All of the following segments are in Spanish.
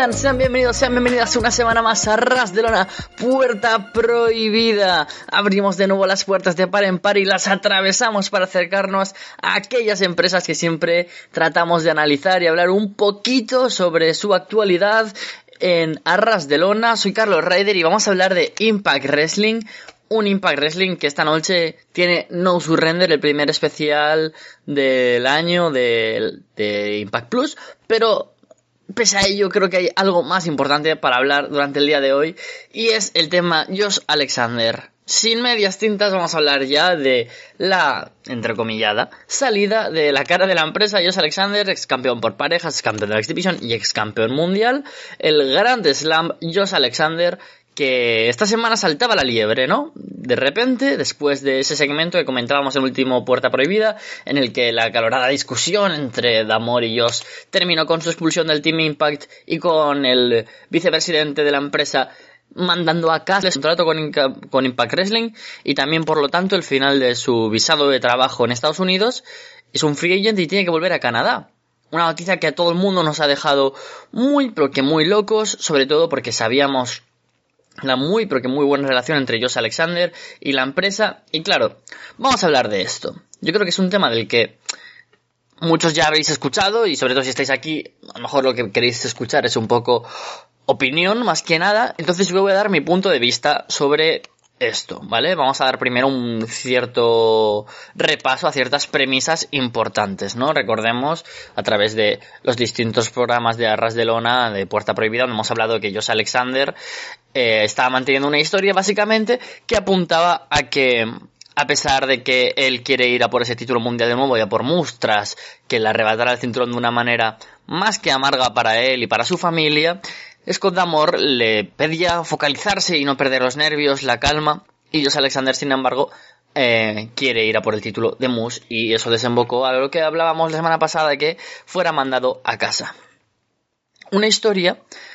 Sean bienvenidas una semana más a Ras de Lona, Puerta Prohibida. Abrimos de nuevo las puertas de par en par y las atravesamos para acercarnos a aquellas empresas que siempre tratamos de analizar y hablar un poquito sobre su actualidad en Ras de Lona. Soy Carlos Ryder y vamos a hablar de Impact Wrestling. Un Impact Wrestling que esta noche tiene No Surrender, el primer especial del año de Impact Plus, pero pese a ello creo que hay algo más importante para hablar durante el día de hoy y es el tema Josh Alexander. Sin medias tintas vamos a hablar ya de la, entrecomillada, salida de la cara de la empresa Josh Alexander, ex campeón por parejas, ex campeón de la X Division y ex campeón mundial. El Grand Slam Josh Alexander, que esta semana saltaba la liebre, ¿no? De repente, después de ese segmento que comentábamos en el último Puerta Prohibida, en el que la acalorada discusión entre D'Amore y Josh terminó con su expulsión del Team Impact y con el vicepresidente de la empresa mandando a casa el contrato con Impact Wrestling y también, por lo tanto, el final de su visado de trabajo en Estados Unidos. Es un free agent y tiene que volver a Canadá. Una noticia que a todo el mundo nos ha dejado muy, pero que muy locos, sobre todo porque sabíamos la muy buena relación entre Josh Alexander y la empresa. Y claro, vamos a hablar de esto. Yo creo que es un tema del que muchos ya habéis escuchado y sobre todo si estáis aquí, a lo mejor lo que queréis escuchar es un poco opinión más que nada. Entonces yo voy a dar mi punto de vista sobre esto, ¿vale? Vamos a dar primero un cierto repaso a ciertas premisas importantes, ¿no? Recordemos, a través de los distintos programas de Ras de Lona, de Puerta Prohibida, donde hemos hablado de que Josh Alexander estaba manteniendo una historia básicamente que apuntaba a que, a pesar de que él quiere ir a por ese título mundial de nuevo y a por Mustras, que le arrebatara el cinturón de una manera más que amarga para él y para su familia, Scott D'Amore le pedía focalizarse y no perder los nervios, la calma, y Josh Alexander, sin embargo, quiere ir a por el título de Moose, y eso desembocó a lo que hablábamos la semana pasada, de que fuera mandado a casa. Una historia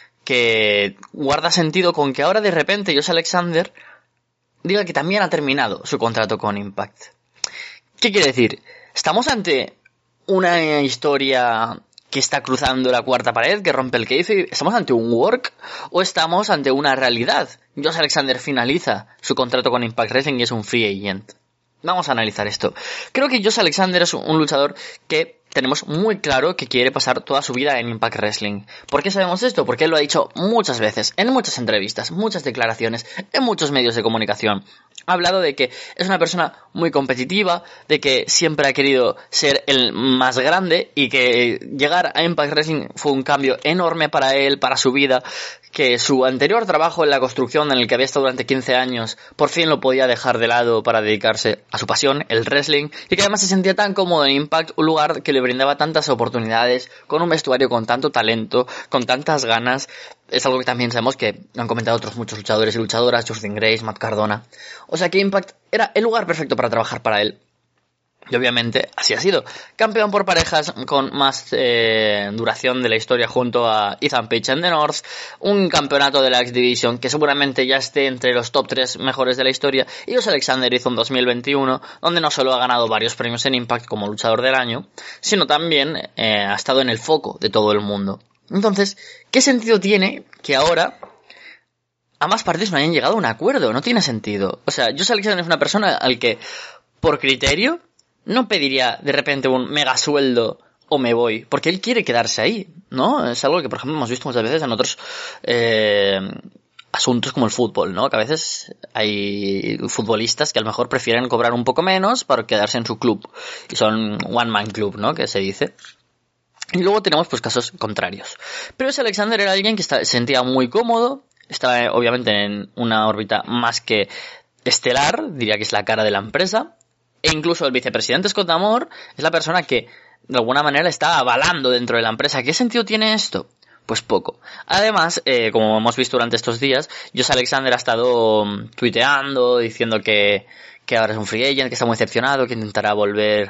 que guarda sentido con que ahora de repente Josh Alexander diga que también ha terminado su contrato con Impact. ¿Qué quiere decir? ¿Estamos ante una historia que está cruzando la cuarta pared, que rompe el kayfabe? ¿Estamos ante un work o estamos ante una realidad? Josh Alexander finaliza su contrato con Impact Wrestling y es un free agent. Vamos a analizar esto. Creo que Josh Alexander es un luchador que tenemos muy claro que quiere pasar toda su vida en Impact Wrestling. ¿Por qué sabemos esto? Porque él lo ha dicho muchas veces, en muchas entrevistas, muchas declaraciones, en muchos medios de comunicación. Ha hablado de que es una persona muy competitiva, de que siempre ha querido ser el más grande y que llegar a Impact Wrestling fue un cambio enorme para él, para su vida, que su anterior trabajo en la construcción, en el que había estado durante 15 años, por fin lo podía dejar de lado para dedicarse a su pasión, el wrestling, y que además se sentía tan cómodo en Impact, un lugar que le brindaba tantas oportunidades, con un vestuario con tanto talento, con tantas ganas. Es algo que también sabemos que han comentado otros muchos luchadores y luchadoras, Justin Grace, Matt Cardona. O sea que Impact era el lugar perfecto para trabajar para él. Y obviamente así ha sido. Campeón por parejas con más duración de la historia junto a Ethan Page en The North. Un campeonato de la X Division que seguramente ya esté entre los top 3 mejores de la historia. Y Josh Alexander hizo un 2021 donde no solo ha ganado varios premios en Impact como luchador del año, sino también ha estado en el foco de todo el mundo. Entonces, ¿qué sentido tiene que ahora ambas partes no hayan llegado a un acuerdo? No tiene sentido. O sea, Josh Alexander es una persona al que, por criterio, no pediría de repente un mega sueldo o me voy, porque él quiere quedarse ahí, ¿no? Es algo que, por ejemplo, hemos visto muchas veces en otros asuntos como el fútbol, ¿no? Que a veces hay futbolistas que a lo mejor prefieren cobrar un poco menos para quedarse en su club. Y son one man club, ¿no? Que se dice. Y luego tenemos pues casos contrarios. Pero ese Alexander era alguien que se sentía muy cómodo, estaba obviamente en una órbita más que estelar, diría que es la cara de la empresa. E incluso el vicepresidente Scott D'Amore es la persona que de alguna manera está avalando dentro de la empresa. ¿Qué sentido tiene esto? Pues poco. Además, como hemos visto durante estos días, Josh Alexander ha estado tuiteando, diciendo que ahora es un free agent, que está muy decepcionado, que intentará volver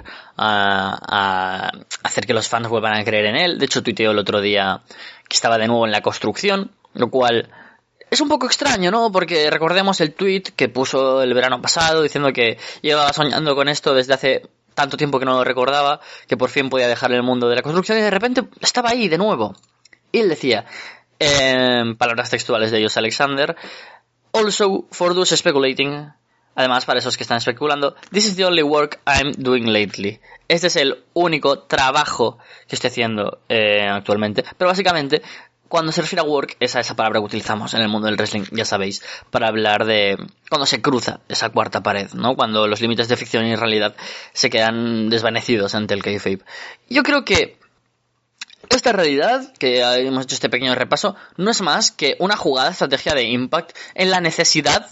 a hacer que los fans vuelvan a creer en él. De hecho, tuiteó el otro día que estaba de nuevo en la construcción, lo cual es un poco extraño, ¿no? Porque recordemos el tweet que puso el verano pasado diciendo que llevaba soñando con esto desde hace tanto tiempo que no lo recordaba, que por fin podía dejar el mundo de la construcción y de repente estaba ahí de nuevo. Y él decía, Palabras textuales de Josh Alexander. Also, for those speculating, además para esos que están especulando, this is the only work I'm doing lately. Este es el único trabajo que estoy haciendo actualmente. Pero básicamente, cuando se refiere a work, es a esa palabra que utilizamos en el mundo del wrestling, ya sabéis, para hablar de cuando se cruza esa cuarta pared, ¿no? Cuando los límites de ficción y realidad se quedan desvanecidos ante el kayfabe. Yo creo que esta realidad, que hemos hecho este pequeño repaso, no es más que una jugada estrategia de Impact en la necesidad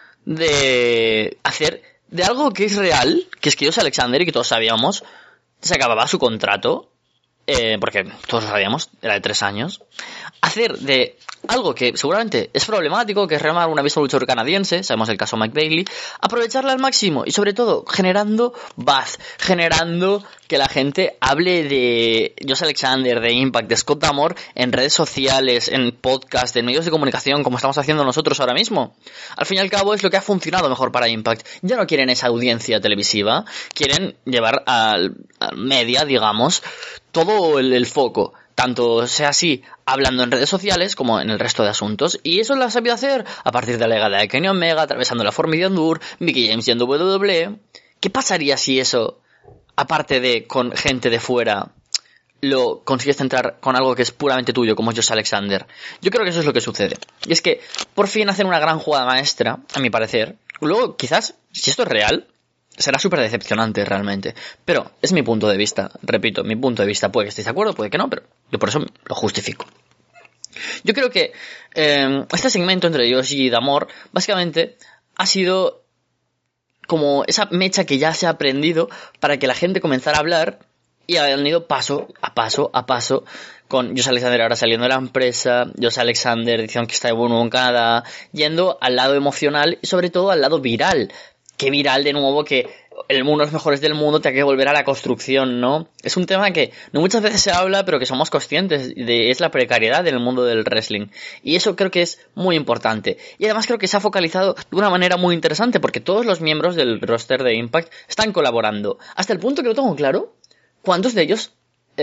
de hacer de algo que es real, que es que Josh Alexander, y que todos sabíamos, se acababa su contrato, porque todos lo sabíamos, era de 3 años, hacer de algo que seguramente es problemático, que es remar una vez luchador canadiense, sabemos el caso Mike Bailey, aprovecharla al máximo y sobre todo generando buzz, generando que la gente hable de Josh Alexander, de Impact, de Scott D'Amore en redes sociales, en podcast, en medios de comunicación, como estamos haciendo nosotros ahora mismo. Al fin y al cabo es lo que ha funcionado mejor para Impact. Ya no quieren esa audiencia televisiva, quieren llevar al media, digamos, todo el foco. Tanto sea así hablando en redes sociales como en el resto de asuntos. Y eso lo ha sabido hacer a partir de la llegada de Kenny Omega, atravesando la Forbidden Door, Mickie James yendo WWE. ¿Qué pasaría si eso, aparte de con gente de fuera, lo consigues centrar con algo que es puramente tuyo, como es Josh Alexander? Yo creo que eso es lo que sucede. Y es que por fin hacen una gran jugada maestra, a mi parecer. Luego, quizás, si esto es real, será súper decepcionante realmente. Pero es mi punto de vista. Repito, mi punto de vista. Puede que estéis de acuerdo, puede que no, pero yo por eso lo justifico. Yo creo que este segmento entre Josh y D'Amore básicamente ha sido como esa mecha que ya se ha aprendido para que la gente comenzara a hablar, y han ido paso a paso a paso, con Josh Alexander ahora saliendo de la empresa, Josh Alexander diciendo que está de bueno en Canadá, yendo al lado emocional y sobre todo al lado viral. Qué viral de nuevo que el mundo de los mejores del mundo tenga que volver a la construcción, ¿no? Es un tema que no muchas veces se habla, pero que somos conscientes de, es la precariedad en el mundo del wrestling. Y eso creo que es muy importante. Y además creo que se ha focalizado de una manera muy interesante, porque todos los miembros del roster de Impact están colaborando. Hasta el punto que no tengo claro cuántos de ellos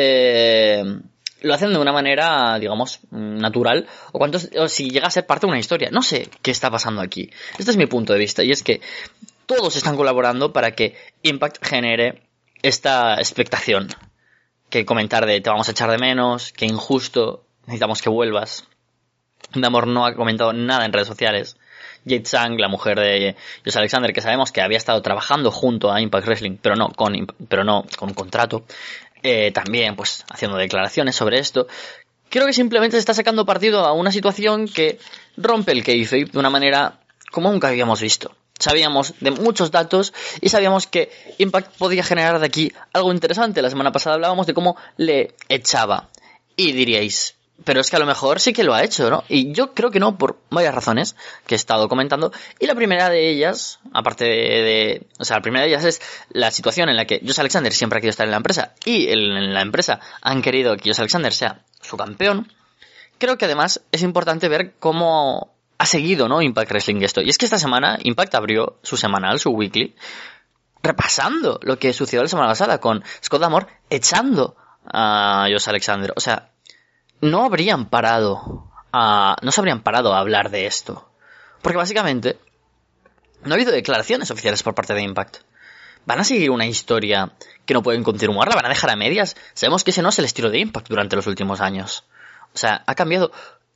lo hacen de una manera, digamos, natural, o si llega a ser parte de una historia. No sé qué está pasando aquí. Este es mi punto de vista, y es que todos están colaborando para que Impact genere esta expectación. Que comentar de te vamos a echar de menos, que injusto, necesitamos que vuelvas. D'Amore no ha comentado nada en redes sociales. Jade Sang, la mujer de Josh Alexander, que sabemos que había estado trabajando junto a Impact Wrestling, pero no con un contrato, también pues haciendo declaraciones sobre esto. Creo que simplemente se está sacando partido a una situación que rompe el kayfabe de una manera como nunca habíamos visto. Sabíamos de muchos datos y sabíamos que Impact podía generar de aquí algo interesante. La semana pasada hablábamos de cómo le echaba. Y diríais, pero es que a lo mejor sí que lo ha hecho, ¿no? Y yo creo que no, por varias razones que he estado comentando. Y la primera de ellas, aparte la primera de ellas es la situación en la que Josh Alexander siempre ha querido estar en la empresa y en la empresa han querido que Josh Alexander sea su campeón. Creo que además es importante ver cómo ha seguido, ¿no?, Impact Wrestling esto. Y es que esta semana Impact abrió su semanal, su weekly, repasando lo que sucedió la semana pasada con Scott D'Amore echando a Josh Alexander. O sea, no se habrían parado a hablar de esto. Porque básicamente no ha habido declaraciones oficiales por parte de Impact. ¿Van a seguir una historia que no pueden continuar? ¿La van a dejar a medias? Sabemos que ese no es el estilo de Impact durante los últimos años. O sea, ha cambiado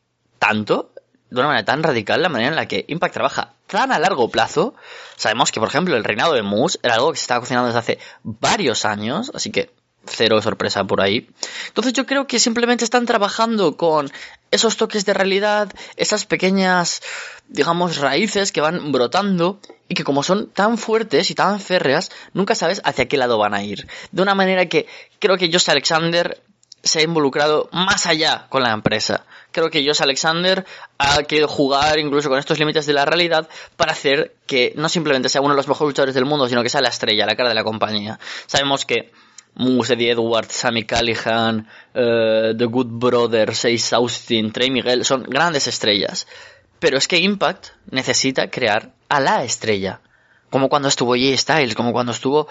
tanto, de una manera tan radical, la manera en la que Impact trabaja tan a largo plazo. Sabemos que, por ejemplo, el reinado de Moose era algo que se estaba cocinando desde hace varios años, así que cero sorpresa por ahí. Entonces yo creo que simplemente están trabajando con esos toques de realidad, esas pequeñas, digamos, raíces que van brotando y que como son tan fuertes y tan férreas, nunca sabes hacia qué lado van a ir. De una manera que creo que Josh Alexander se ha involucrado más allá con la empresa. Creo que Josh Alexander ha querido jugar incluso con estos límites de la realidad para hacer que no simplemente sea uno de los mejores luchadores del mundo, sino que sea la estrella, la cara de la compañía. Sabemos que Moose, Eddie Edwards, Sami Callihan, The Good Brothers, Ace Austin, Trey Miguel son grandes estrellas. Pero es que Impact necesita crear a la estrella. Como cuando estuvo Jay Styles, como cuando estuvo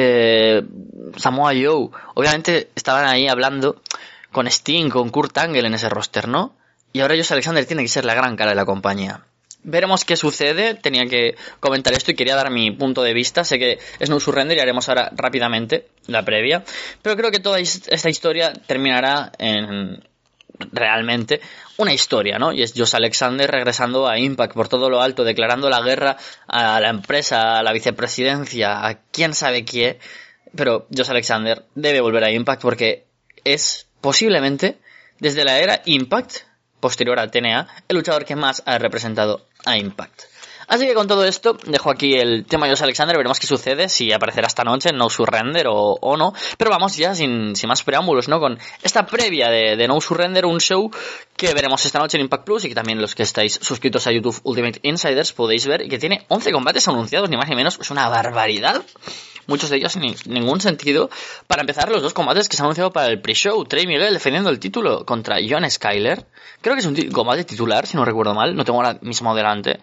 Samoa Joe. Obviamente estaban ahí hablando con Sting, con Kurt Angle en ese roster, ¿no? y ahora Josh Alexander tiene que ser la gran cara de la compañía. Veremos qué sucede, tenía que comentar esto y quería dar mi punto de vista. Sé que es No Surrender y haremos ahora rápidamente la previa, pero creo que toda esta historia terminará en realmente una historia, ¿no? Y es Josh Alexander regresando a Impact por todo lo alto, declarando la guerra a la empresa, a la vicepresidencia, a quién sabe quién, pero Josh Alexander debe volver a Impact porque es posiblemente, desde la era Impact, posterior a TNA, el luchador que más ha representado a Impact. Así que con todo esto, dejo aquí el tema de Josh Alexander, veremos qué sucede, si aparecerá esta noche en No Surrender o no, pero vamos ya sin más preámbulos, ¿no? Con esta previa de No Surrender, un show que veremos esta noche en Impact Plus y que también los que estáis suscritos a YouTube Ultimate Insiders podéis ver, y que tiene 11 combates anunciados, ni más ni menos, es una barbaridad. Muchos de ellos sin ningún sentido. Para empezar, los dos combates que se han anunciado para el pre-show. Trey Miguel defendiendo el título contra John Skyler. Creo que es un combate titular, si no recuerdo mal. No tengo ahora mismo delante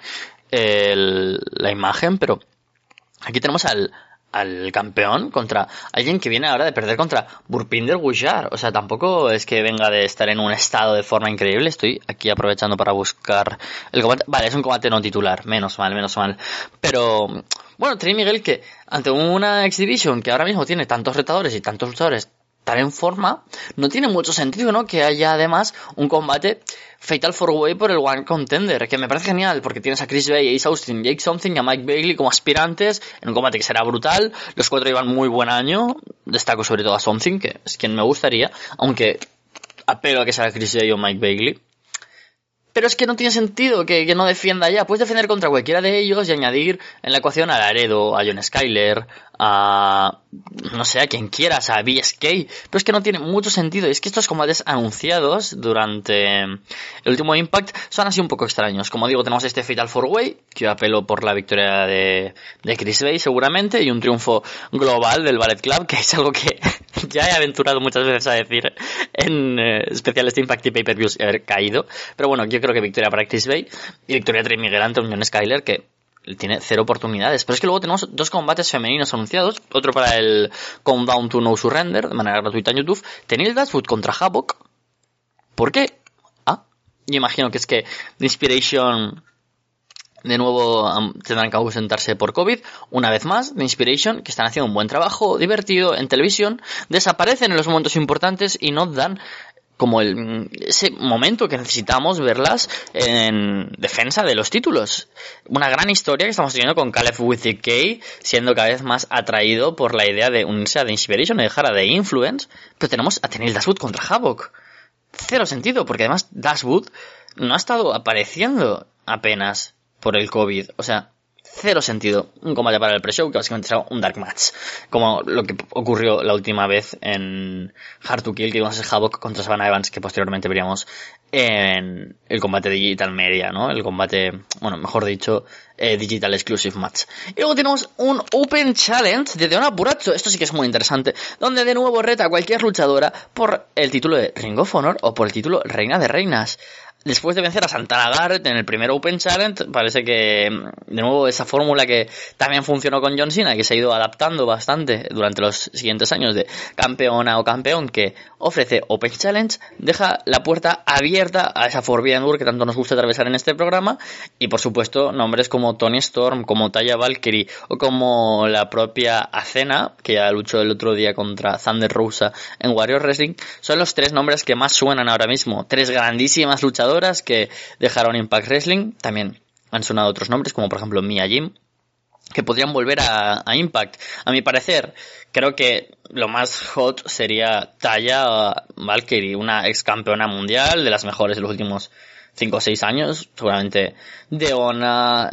la imagen, pero aquí tenemos al campeón contra alguien que viene ahora de perder contra Burpinder Gujar. O sea, tampoco es que venga de estar en un estado de forma increíble. Estoy aquí aprovechando para buscar el combate. Vale, es un combate no titular. Menos mal. Pero bueno, Trey Miguel, que ante una X-Division que ahora mismo tiene tantos retadores y tantos luchadores tan en forma, no tiene mucho sentido, ¿no? Que haya además un combate Fatal 4-Way por el One Contender, que me parece genial, porque tienes a Chris Bay, Ace Austin, Jake Something y a Mike Bailey como aspirantes en un combate que será brutal. Los cuatro llevan muy buen año, destaco sobre todo a Something, que es quien me gustaría, aunque apelo a que sea Chris Bay o Mike Bailey. Pero es que no tiene sentido que no defienda ya. Puedes defender contra cualquiera de ellos y añadir en la ecuación a Laredo, a John Skyler, a no sé, a quien quieras, a BSK. Pero es que no tiene mucho sentido. Y es que estos combates anunciados durante el último Impact son así un poco extraños. Como digo, tenemos este Fatal 4-Way, que yo apelo por la victoria de Chris Bay seguramente, y un triunfo global del Ballet Club, que es algo que ya he aventurado muchas veces a decir en especiales de Impact y Pay-Per-Views y haber caído. Pero bueno, yo creo que victoria para Chris Bay y victoria de Trey Miguel ante John Skyler, que tiene 0 oportunidades. Pero es que luego tenemos dos combates femeninos anunciados. Otro para el Countdown to No Surrender, de manera gratuita en YouTube. Tenil Dashwood contra Havoc. ¿Por qué? Yo imagino que es que The Inspiration de nuevo tendrán que ausentarse por COVID. Una vez más, The Inspiration, que están haciendo un buen trabajo, divertido en televisión, desaparecen en los momentos importantes y no dan como ese momento que necesitamos verlas en defensa de los títulos. Una gran historia que estamos teniendo con Caleb Withey, siendo cada vez más atraído por la idea de unirse a The Inspiration y dejar a The Influence, pero tenemos a Tenil Dashwood contra Havoc. 0 sentido, porque además Dashwood no ha estado apareciendo apenas por el COVID, o sea, 0 sentido. Un combate para el pre-show que básicamente será un dark match, como lo que ocurrió la última vez en Hard to Kill, que íbamos a ser Havoc contra Savannah Evans, que posteriormente veríamos en el combate Digital Media, ¿no? El combate, bueno, mejor dicho, Digital Exclusive Match. Y luego tenemos un Open Challenge de Deonna Purrazzo. Esto sí que es muy interesante, donde de nuevo reta a cualquier luchadora por el título de Ring of Honor o por el título Reina de Reinas. Después de vencer a Santana Garrett en el primer Open Challenge, parece que, de nuevo, esa fórmula que también funcionó con John Cena, que se ha ido adaptando bastante durante los siguientes años, de campeona o campeón que ofrece Open Challenge, deja la puerta abierta a esa Forbidden Door que tanto nos gusta atravesar en este programa, y por supuesto nombres como Toni Storm, como Taya Valkyrie o como la propia Athena, que ya luchó el otro día contra Thunder Rosa en Warrior Wrestling, son los 3 nombres que más suenan ahora mismo. 3 grandísimas luchadoras que dejaron Impact Wrestling. También han sonado otros nombres, como por ejemplo Mia Yim, que podrían volver a Impact. A mi parecer, creo que lo más hot sería Taya Valkyrie, una ex campeona mundial, de las mejores de los últimos 5 o 6 años. Seguramente Deonna,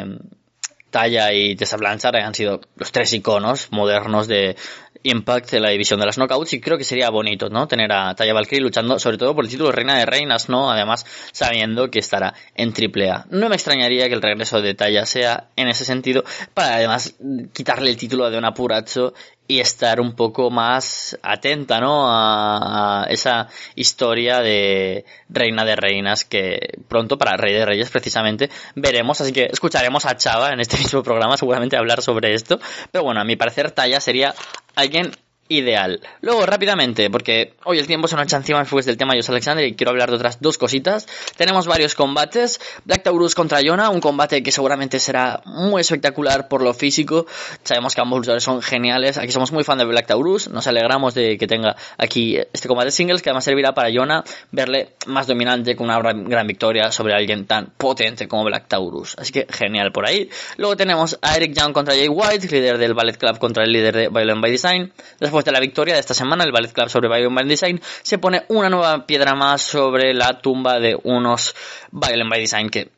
Taya y Tessa Blanchard han sido los 3 iconos modernos de Impact de la división de las Knockouts, y creo que sería bonito, ¿no? Tener a Taya Valkyrie luchando sobre todo por el título de Reina de Reinas, ¿no? Además, sabiendo que estará en AAA. No me extrañaría que el regreso de Taya sea en ese sentido, para además quitarle el título a Deonna Purrazzo y estar un poco más atenta, ¿no? A esa historia de Reina de Reinas que pronto, para Rey de Reyes precisamente, veremos. Así que escucharemos a Chava en este mismo programa seguramente hablar sobre esto. Pero bueno, a mi parecer Taya sería alguien ideal. Luego, rápidamente, porque hoy el tiempo se nos echa encima después del tema de Josh Alexander y quiero hablar de otras dos cositas. Tenemos varios combates. Black Taurus contra Yona, un combate que seguramente será muy espectacular por lo físico. Sabemos que ambos luchadores son geniales. Aquí somos muy fan de Black Taurus. Nos alegramos de que tenga aquí este combate singles, que además servirá para Yona verle más dominante con una gran victoria sobre alguien tan potente como Black Taurus. Así que genial por ahí. Luego tenemos a Eric Young contra Jay White, líder del Ballet Club contra el líder de Violent by Design. Después de la victoria de esta semana, el Ballet Club sobre Violent by Design se pone una nueva piedra más sobre la tumba de unos Violent by Design que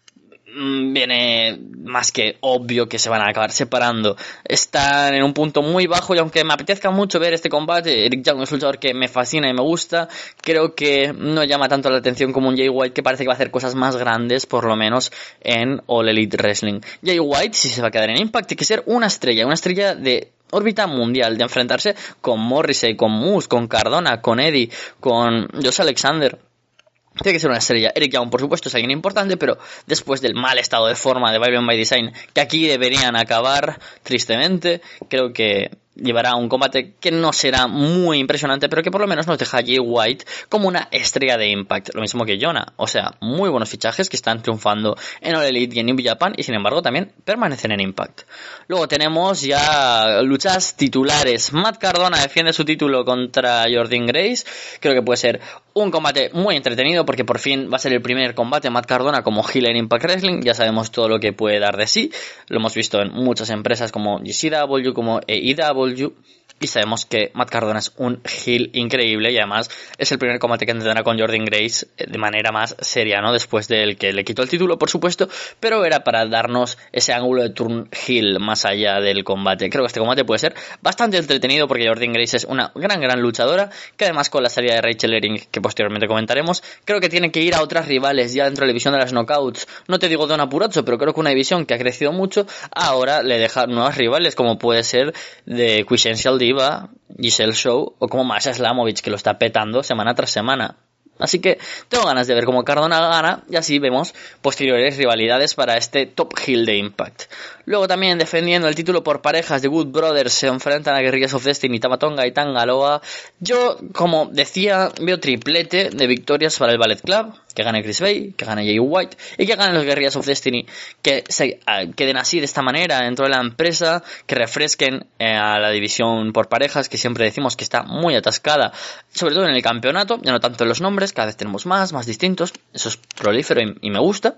viene más que obvio que se van a acabar separando. Están en un punto muy bajo y aunque me apetezca mucho ver este combate, Eric Young es un luchador que me fascina y me gusta. Creo que no llama tanto la atención como un Jay White, que parece que va a hacer cosas más grandes, por lo menos en All Elite Wrestling. Jay White, si se va a quedar en Impact, tiene que ser una estrella de órbita mundial, de enfrentarse con Morrissey, con Moose, con Cardona, con Eddie, con Josh Alexander. Tiene que ser una estrella. Eric Young, por supuesto, es alguien importante, pero después del mal estado de forma de Violent by Design, que aquí deberían acabar, tristemente, creo que llevará un combate que no será muy impresionante, pero que por lo menos nos deja a Jay White como una estrella de Impact, lo mismo que Yona. O sea, muy buenos fichajes que están triunfando en All Elite y en New Japan, y sin embargo también permanecen en Impact. Luego tenemos ya luchas titulares. Matt Cardona defiende su título contra Jordynne Grace. Creo que puede ser un combate muy entretenido porque por fin va a ser el primer combate de Matt Cardona como heel en Impact Wrestling. Ya sabemos todo lo que puede dar de sí. Lo hemos visto en muchas empresas como GCW, como AEW. Y sabemos que Matt Cardona es un heel increíble y además es el primer combate que tendrá con Jordynne Grace de manera más seria, ¿no? Después del que le quitó el título, por supuesto, pero era para darnos ese ángulo de turn heel más allá del combate. Creo que este combate puede ser bastante entretenido porque Jordynne Grace es una gran luchadora, que además con la salida de Rachel Herring, que posteriormente comentaremos, creo que tiene que ir a otras rivales ya dentro de la división de las knockouts. No te digo Donna Purrazzo, pero creo que una división que ha crecido mucho ahora le deja nuevas rivales, como puede ser de Quintessential Diva, Giselle Show o como Masha Slamovich, que lo está petando semana tras semana. Así que tengo ganas de ver cómo Cardona gana y así vemos posteriores rivalidades para este top heel de Impact. Luego también defendiendo el título por parejas, The Good Brothers se enfrentan a Guerrillas of Destiny, Tama Tonga y Tanga Loa. Yo, como decía, veo triplete de victorias para el Ballet Club. Que gane Chris Bay, que gane Jay White y que ganen los Guerrillas of Destiny, que se queden así de esta manera dentro de la empresa, que refresquen a la división por parejas, que siempre decimos que está muy atascada, sobre todo en el campeonato, ya no tanto en los nombres, cada vez tenemos más distintos, eso es prolífero y me gusta.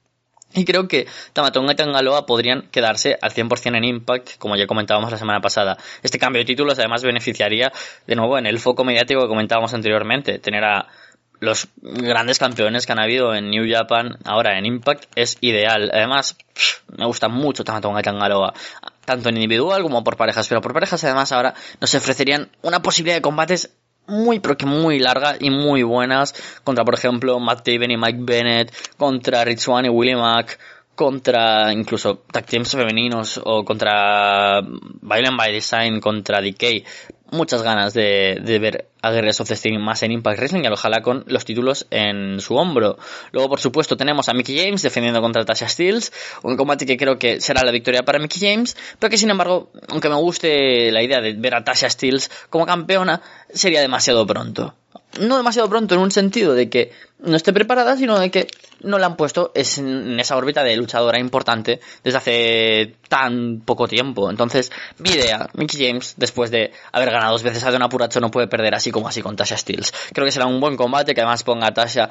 Y creo que Tama Tonga y Tanga Loa podrían quedarse al 100% en Impact, como ya comentábamos la semana pasada. Este cambio de títulos además beneficiaría de nuevo en el foco mediático que comentábamos anteriormente. Tener a los grandes campeones que han habido en New Japan ahora en Impact es ideal. Además, me gusta mucho Tama Tonga y Tanga Loa, tanto en individual como por parejas, pero por parejas además ahora nos ofrecerían una posibilidad de combates pero que muy largas y muy buenas contra, por ejemplo, Matt Taven y Mike Bennett, contra Rich Swann y Willie Mack, contra incluso tag teams femeninos o contra Violent by Design, contra Decay. Muchas ganas de ver a Guerrillas of Destiny más en Impact Wrestling y ojalá con los títulos en su hombro. Luego, por supuesto, tenemos a Mickie James defendiendo contra Tasha Steelz, un combate que creo que será la victoria para Mickie James, pero que sin embargo, aunque me guste la idea de ver a Tasha Steelz como campeona, sería demasiado pronto. No demasiado pronto en un sentido de que no esté preparada, sino de que no la han puesto en esa órbita de luchadora importante desde hace tan poco tiempo. Entonces, mi idea, Mickie James, después de haber ganado 2 veces a Donna Purrazzo, no puede perder así como así con Tasha Steelz. Creo que será un buen combate, que además ponga a Tasha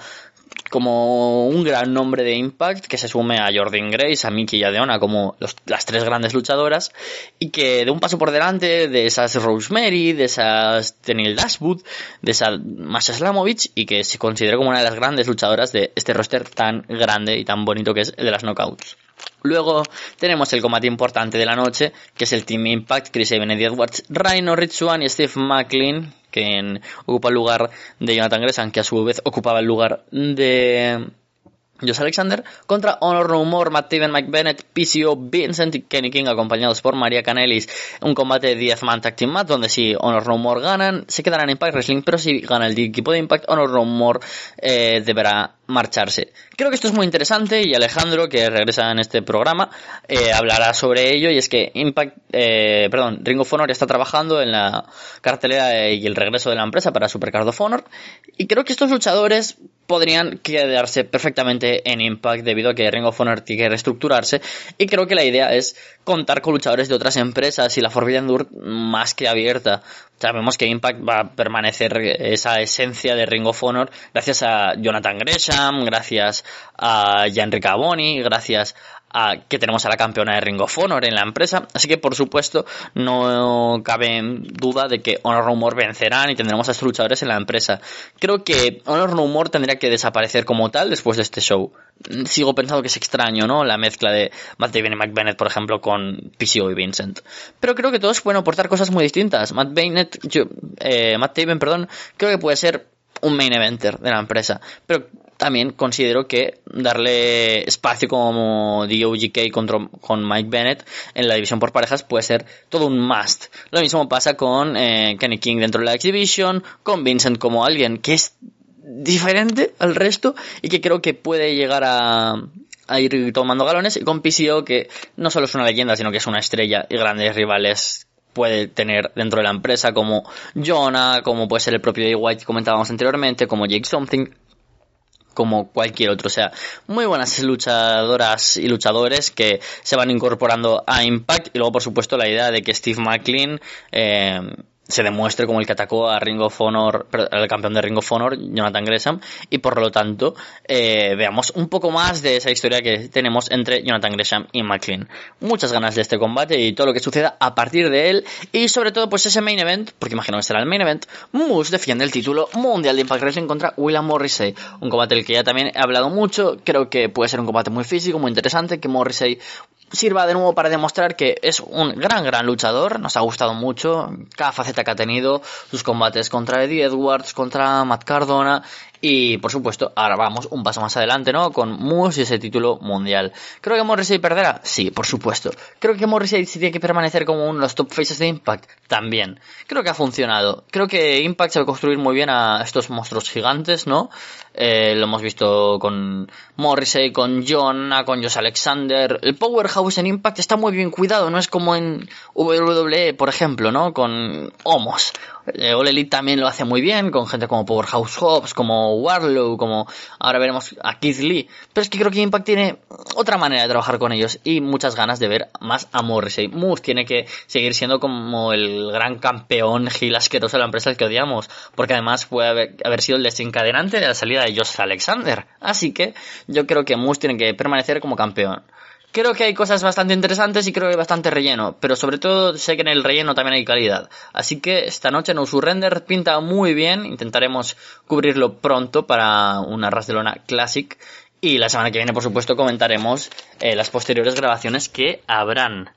como un gran nombre de Impact, que se sume a Jordynne Grace, a Mickie y a Deonna como las 3 grandes luchadoras, y que dé un paso por delante de esas Rosemary, de esas Tenille Dashwood, de esa Masha Slamovich, y que se considere como una de las grandes luchadoras de este roster tan grande y tan bonito que es el de las knockouts. Luego tenemos el combate importante de la noche, que es el Team Impact, Chris Sabin, Eddie Edwards, Rhino, Rich Swann y Steve Macklin, que ocupa el lugar de Jonathan Gresham, que a su vez ocupaba el lugar de Josh Alexander contra Honor No More, Matt Taven, Mike Bennett, PCO, Vincent y Kenny King acompañados por Maria Kanellis. Un combate de 10-man tag team match donde si Honor No More ganan se quedarán en Impact Wrestling, pero si gana el equipo de Impact, Honor No More deberá marcharse. Creo que esto es muy interesante y Alejandro, que regresa en este programa, hablará sobre ello, y es que Ring of Honor está trabajando en la cartelera y el regreso de la empresa para Supercard of Honor, y creo que estos luchadores podrían quedarse perfectamente en Impact debido a que Ring of Honor tiene que reestructurarse, y creo que la idea es contar con luchadores de otras empresas y la Forbidden Door más que abierta. Sabemos que Impact va a permanecer esa esencia de Ring of Honor gracias a Jonathan Gresham, gracias a Gianni Carboni, gracias a que tenemos a la campeona de Ring of Honor en la empresa, así que por supuesto no cabe duda de que Honor No More vencerán y tendremos a estos luchadores en la empresa. Creo que Honor No More tendría que desaparecer como tal después de este show. Sigo pensando que es extraño, ¿no?, la mezcla de Matt Taven y Mike Bennett, por ejemplo, con PCO y Vincent, pero creo que todos pueden aportar cosas muy distintas. Matt Taven, creo que puede ser un main eventer de la empresa, pero también considero que darle espacio como DOGK con Mike Bennett en la división por parejas puede ser todo un must. Lo mismo pasa con Kenny King dentro de la X Division, con Vincent como alguien que es diferente al resto y que creo que puede llegar a ir tomando galones, y con PCO, que no solo es una leyenda sino que es una estrella y grandes rivales puede tener dentro de la empresa, como Jonah, como puede ser el propio Jay White que comentábamos anteriormente, como Jake Something, como cualquier otro. O sea, muy buenas luchadoras y luchadores que se van incorporando a Impact, y luego por supuesto la idea de que Steve Macklin se demuestre como el que atacó a Ring of Honor, al campeón de Ring of Honor, Jonathan Gresham, y por lo tanto veamos un poco más de esa historia que tenemos entre Jonathan Gresham y Macklin. Muchas ganas de este combate y todo lo que suceda a partir de él, y sobre todo pues ese main event, porque imagino que será el main event. Moose defiende el título mundial de Impact Wrestling contra William Morrissey, un combate del que ya también he hablado mucho. Creo que puede ser un combate muy físico, muy interesante, que Morrissey sirva de nuevo para demostrar que es un gran luchador. Nos ha gustado mucho cada faceta que ha tenido, sus combates contra Eddie Edwards, contra Matt Cardona, y por supuesto ahora vamos un paso más adelante, ¿no?, con Moose y ese título mundial. ¿Creo que Morrissey perderá? Sí, por supuesto. ¿Creo que Morrissey tiene que permanecer como uno de los top faces de Impact? También. Creo que ha funcionado. Creo que Impact sabe construir muy bien a estos monstruos gigantes, ¿no? Lo hemos visto con Morrissey, con Jonah, con Josh Alexander. El Powerhouse en Impact está muy bien cuidado, no es como en WWE, por ejemplo, ¿no?, con Omos. All Elite también lo hace muy bien, con gente como Powerhouse Hobbs, como Warlow, como ahora veremos a Keith Lee. Pero es que creo que Impact tiene otra manera de trabajar con ellos y muchas ganas de ver más a Morrissey. Moose tiene que seguir siendo como el gran campeón heel asqueroso de la empresa al que odiamos, porque además puede haber sido el desencadenante de la salida de Josh Alexander. Así que yo creo que Moose tiene que permanecer como campeón. Creo que hay cosas bastante interesantes y creo que hay bastante relleno, pero sobre todo sé que en el relleno también hay calidad. Así que esta noche No Surrender pinta muy bien, intentaremos cubrirlo pronto para una Ras de Lona Classic, y la semana que viene por supuesto comentaremos las posteriores grabaciones que habrán.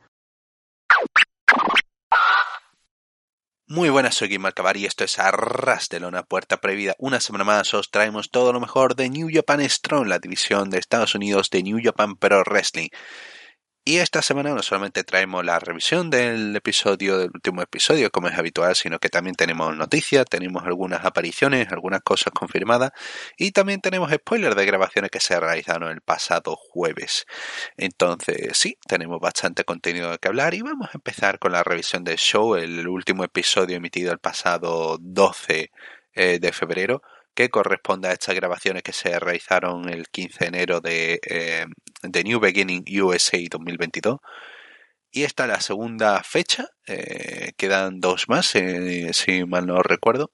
Muy buenas, soy Guimar Cabar y esto es Arras de Lona, Puerta Prohibida. Una semana más os traemos todo lo mejor de New Japan Strong, la división de Estados Unidos de New Japan Pro Wrestling. Y esta semana no solamente traemos la revisión del último episodio, como es habitual, sino que también tenemos noticias, tenemos algunas apariciones, algunas cosas confirmadas, y también tenemos spoilers de grabaciones que se realizaron el pasado jueves. Entonces, sí, tenemos bastante contenido de que hablar y vamos a empezar con la revisión del show, el último episodio emitido el pasado 12 de febrero, que corresponde a estas grabaciones que se realizaron el 15 de enero de New Beginning USA 2022. Y esta es la segunda fecha, quedan dos más, si mal no recuerdo.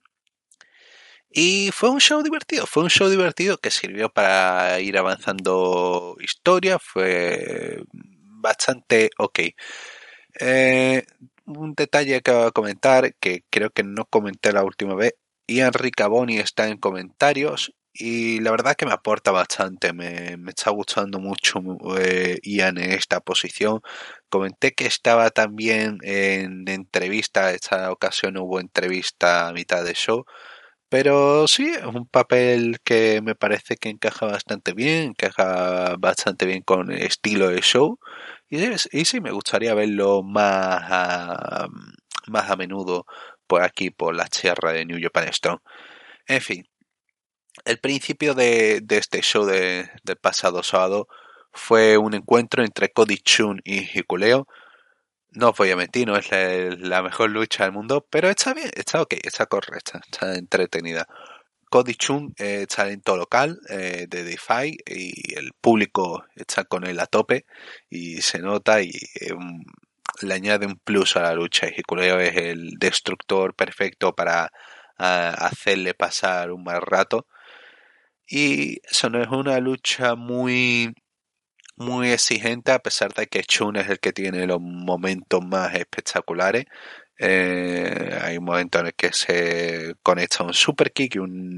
Y fue un show divertido que sirvió para ir avanzando historia, fue bastante ok. Un detalle que voy a comentar, que creo que no comenté la última vez, Ian Riccaboni está en comentarios y la verdad que me aporta bastante, me está gustando mucho Ian en esta posición. Comenté que estaba también en entrevista, esta ocasión hubo entrevista a mitad de show, Pero sí, es un papel que me parece que encaja bastante bien con el estilo de show. Y sí, me gustaría verlo más a menudo por aquí, por la tierra de New Japan Strong. En fin, el principio de este show del pasado sábado fue un encuentro entre Cody Chun y Hikuleo. No os voy a mentir, no es la mejor lucha del mundo, pero está bien, está ok, está correcta, está entretenida. Cody Chun es talento local de Defy y el público está con él a tope y se nota y le añade un plus a la lucha. Y Hikuleo es el destructor perfecto para hacerle pasar un mal rato. Y eso no es una lucha muy exigente, a pesar de que Chun es el que tiene los momentos más espectaculares. Hay un momento en el que se conecta un super kick y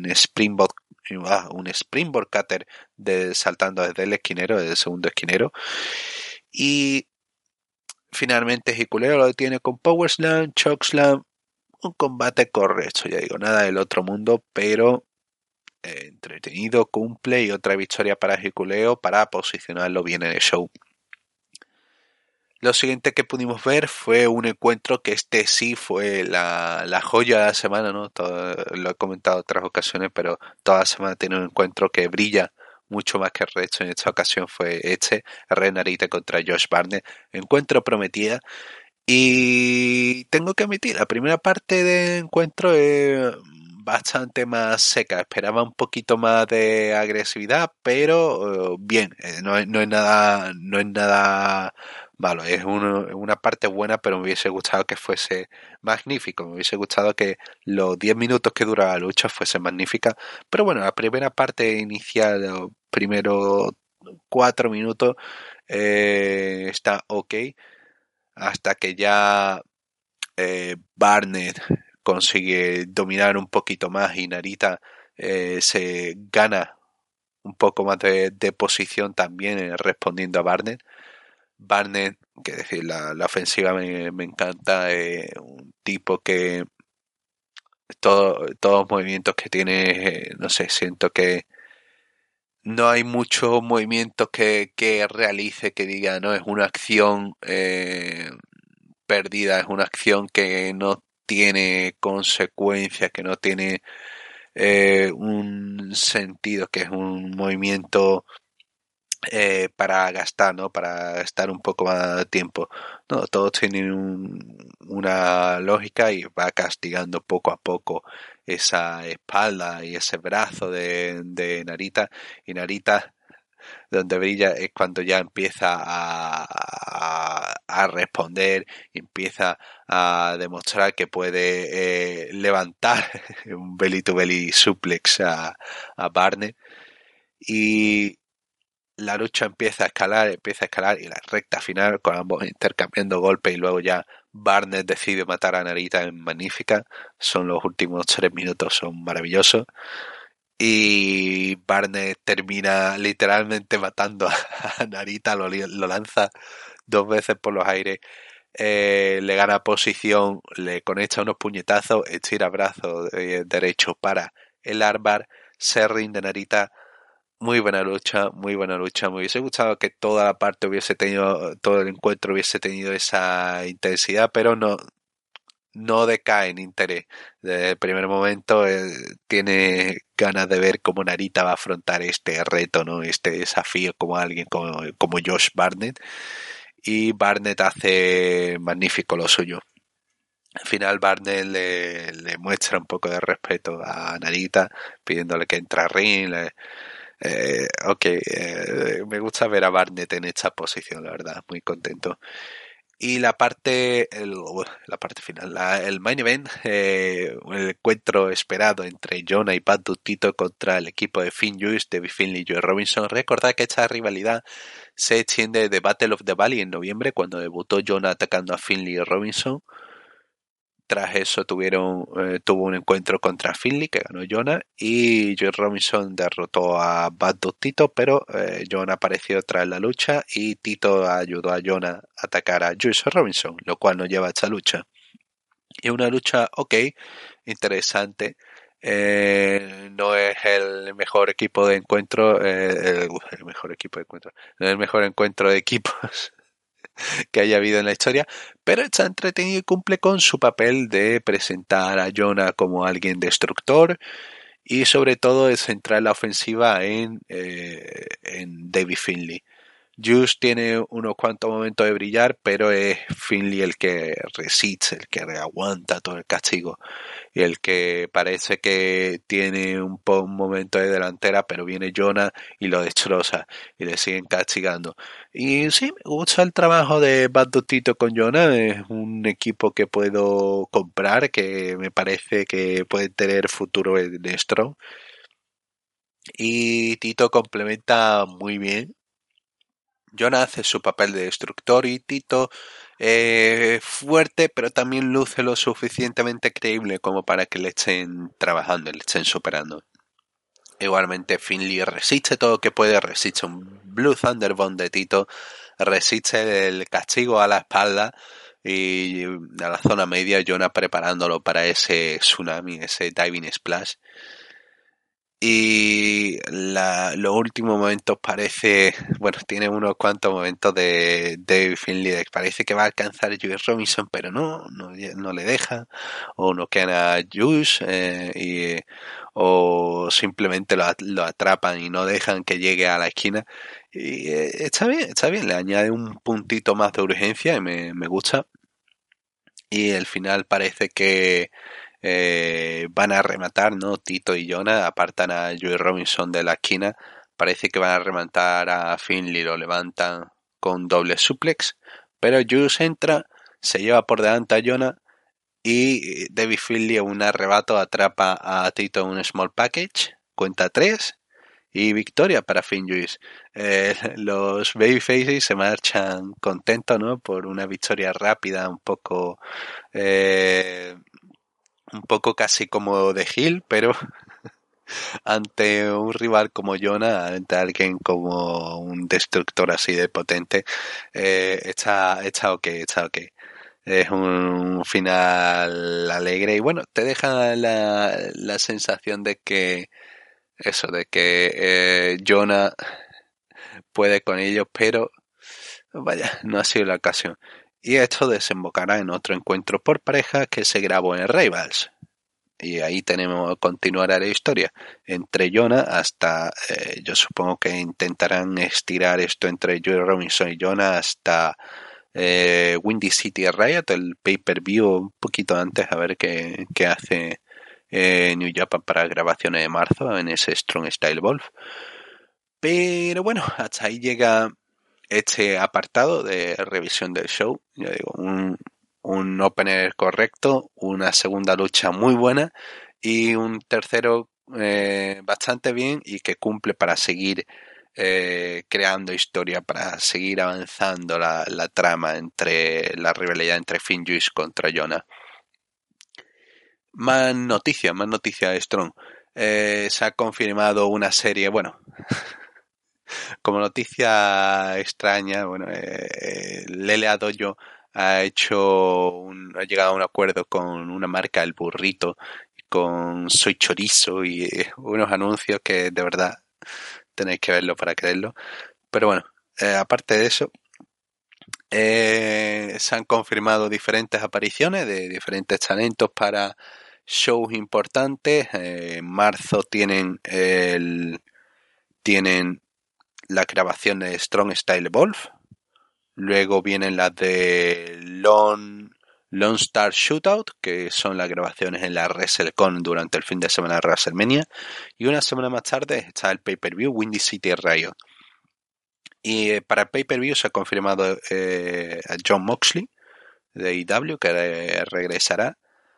un springboard cutter saltando desde el esquinero, desde el segundo esquinero. Y finalmente Hikuleo lo tiene con Power Slam, Choke Slam, un combate correcto, ya digo, nada del otro mundo, pero entretenido, cumple, y otra victoria para Hikuleo para posicionarlo bien en el show. Lo siguiente que pudimos ver fue un encuentro que sí fue la joya de la semana, ¿no? Lo he comentado en otras ocasiones, pero toda la semana tiene un encuentro que brilla mucho más que el resto. En esta ocasión fue Ren Narita contra Josh Barnett. Encuentro prometida. Y tengo que admitir, la primera parte del encuentro es bastante más seca. Esperaba un poquito más de agresividad, pero bien, no es nada malo. Es una parte buena, pero me hubiese gustado que fuese magnífico. Me hubiese gustado que los 10 minutos que dura la lucha fuesen magníficas. Pero bueno, la primera parte inicial, los primeros 4 minutos, está ok. Hasta que ya Barnett consigue dominar un poquito más y Narita se gana un poco más de posición también respondiendo a Barnett. Barnett, que decir, la ofensiva me encanta, un tipo que todos los movimientos que tiene, no sé, siento que no hay muchos movimientos que realice que diga, no, es una acción perdida, es una acción que no tiene consecuencias, que no tiene un sentido, que es un movimiento para gastar, ¿no? Para estar un poco más de tiempo. No, todos tienen una lógica y va castigando poco a poco esa espalda y ese brazo de Narita. Y Narita, donde brilla, es cuando ya empieza a responder, empieza a demostrar que puede levantar un belly to belly suplex a Barnett. Y la lucha empieza a escalar y la recta final con ambos intercambiando golpes y luego ya Barnett decide matar a Narita en magnífica. Son los últimos 3 minutos, son maravillosos. Y Barnett termina literalmente matando a Narita, lo lanza 2 veces por los aires, le gana posición, le conecta unos puñetazos, estira brazo derecho para el armbar, se rinde Narita. Muy buena lucha, muy buena lucha. Me hubiese gustado que toda la parte todo el encuentro hubiese tenido esa intensidad, pero no decae en interés. Desde el primer momento tiene ganas de ver cómo Narita va a afrontar este reto, ¿no? Este desafío como alguien como Josh Barnett. Y Barnett hace magnífico lo suyo. Al final Barnett le muestra un poco de respeto a Narita, pidiéndole que entre a ring. Me gusta ver a Barnett en esta posición, la verdad, muy contento. Y la parte final, el main event, el encuentro esperado entre Jonah y Pat Duttito contra el equipo de Finn Juice, Debbie Finlay y Joe Robinson. Recordad que esta rivalidad se extiende de Battle of the Valley en noviembre, cuando debutó Jonah atacando a Finlay y Robinson. Tras eso tuvo un encuentro contra Finlay, que ganó Jonah, y Joe Robinson derrotó a Bad Dog Tito, pero Jonah apareció tras la lucha y Tito ayudó a Jonah a atacar a Juice Robinson, lo cual nos lleva a esta lucha. Y una lucha, ok, interesante. No es el mejor equipo de encuentro, el mejor equipo de encuentro, no es el mejor encuentro de equipos que haya habido en la historia, pero está entretenido y cumple con su papel de presentar a Jonah como alguien destructor y sobre todo de centrar la ofensiva en David Finley. Juice tiene unos cuantos momentos de brillar, pero es Finley el que resiste, el que aguanta todo el castigo y el que parece que tiene un momento de delantera, pero viene Jonah y lo destroza y le siguen castigando. Y sí, me gusta el trabajo de Bad Tito con Jonah, es un equipo que puedo comprar, que me parece que puede tener futuro en Strong. Y Tito complementa muy bien. Jonah hace su papel de destructor y Tito fuerte, pero también luce lo suficientemente creíble como para que le estén trabajando, le estén superando. Igualmente Finley resiste todo lo que puede, resiste un Blue Thunderbomb de Tito, resiste el castigo a la espalda y a la zona media, Jonah preparándolo para ese tsunami, ese diving splash. Y los últimos momentos parece, bueno, tiene unos cuantos momentos de David Finley, parece que va a alcanzar a Juice Robinson, pero no le deja, o no queda a Juice, o simplemente lo atrapan y no dejan que llegue a la esquina. Y está bien, le añade un puntito más de urgencia y me gusta. Y al final parece que van a rematar, ¿no? Tito y Jonah apartan a Joey Robinson de la esquina. Parece que van a rematar a Finley, lo levantan con doble suplex. Pero Juice entra, se lleva por delante a Jonah y David Finley en un arrebato atrapa a Tito en un small package. Cuenta 3 y victoria para Finn Juice. Los Babyfaces se marchan contentos, ¿no? Por una victoria rápida, eh, un poco casi como de heel, pero ante un rival como Jonah, ante alguien como un destructor así de potente, está ok, está ok. Es un final alegre y bueno, te deja la sensación de que eso, de que Jonah puede con ellos, pero vaya, no ha sido la ocasión. Y esto desembocará en otro encuentro por pareja que se grabó en Rivals. Y ahí tenemos, continuará la historia entre Jonah hasta, yo supongo que intentarán estirar esto entre Joey Robinson y Jonah hasta Windy City Riot, el pay-per-view un poquito antes, a ver qué hace New Japan para grabaciones de marzo en ese Strong Style Wolf. Pero bueno, hasta ahí llega este apartado de revisión del show. Ya digo, un opener correcto, una segunda lucha muy buena y un tercero bastante bien y que cumple para seguir creando historia, para seguir avanzando la trama entre la rivalidad entre Finn Juice contra Jonah. Más noticias de Strong. Se ha confirmado una serie, bueno, como noticia extraña, bueno, Lele Dojo ha llegado a un acuerdo con una marca, El Burrito, con Soy Chorizo y unos anuncios que de verdad tenéis que verlo para creerlo. Pero bueno, aparte de eso, se han confirmado diferentes apariciones de diferentes talentos para shows importantes. En marzo tienen las grabaciones de Strong Style Wolf. Luego vienen las de Lone Star Shootout, que son las grabaciones en la WrestleCon durante el fin de semana de WrestleMania. Y una semana más tarde está el pay-per-view Windy City Riot. Y para el pay-per-view se ha confirmado a Jon Moxley de AEW, que regresará.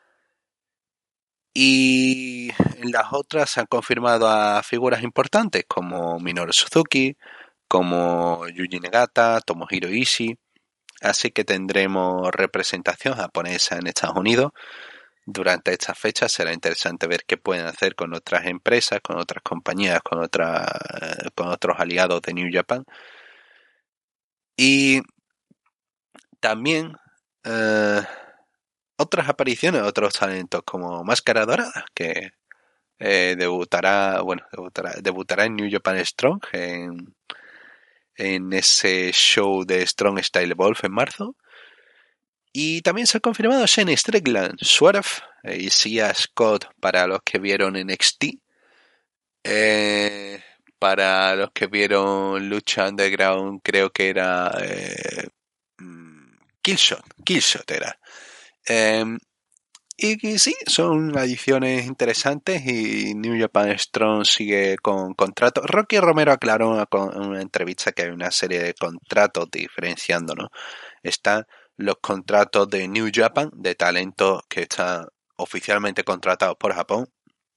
Y en las otras se han confirmado a figuras importantes como Minoru Suzuki, como Yuji Nagata, Tomohiro Ishii. Así que tendremos representación japonesa en Estados Unidos. Durante estas fechas será interesante ver qué pueden hacer con otras empresas, con otras compañías, con otros aliados de New Japan. Y también otras apariciones, otros talentos como Máscara Dorada, que Debutará en New Japan Strong en ese show de Strong Style Evolve en marzo. Y también se ha confirmado Shane Strickland, Swerve y Sia Scott para los que vieron NXT. Para los que vieron Lucha Underground, creo que era Killshot era. Y que sí, son adiciones interesantes y New Japan Strong sigue con contratos. Rocky Romero aclaró en una entrevista que hay una serie de contratos diferenciando, ¿no? Están los contratos de New Japan, de talentos que están oficialmente contratados por Japón.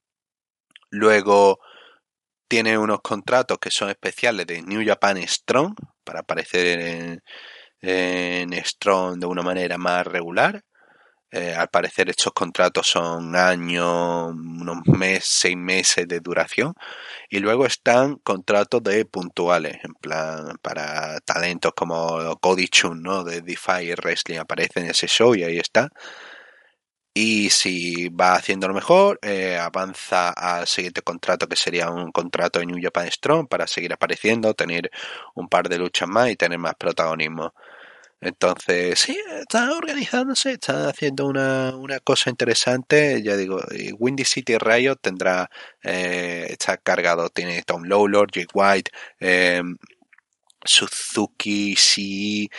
Luego tiene unos contratos que son especiales de New Japan Strong, para aparecer en Strong de una manera más regular. Al parecer estos contratos son un año, unos 6 meses de duración. Y luego están contratos de puntuales, en plan para talentos como Cody Chun, ¿no? De Defy Wrestling aparece en ese show y ahí está. Y si va haciéndolo mejor, avanza al siguiente contrato, que sería un contrato de New Japan Strong, para seguir apareciendo, tener un par de luchas más y tener más protagonismo. Entonces, sí, está organizándose, está haciendo una cosa interesante. Ya digo, Windy City Riot tendrá, está cargado, tiene Tom Lawlor, Jake White, Suzuki, sí,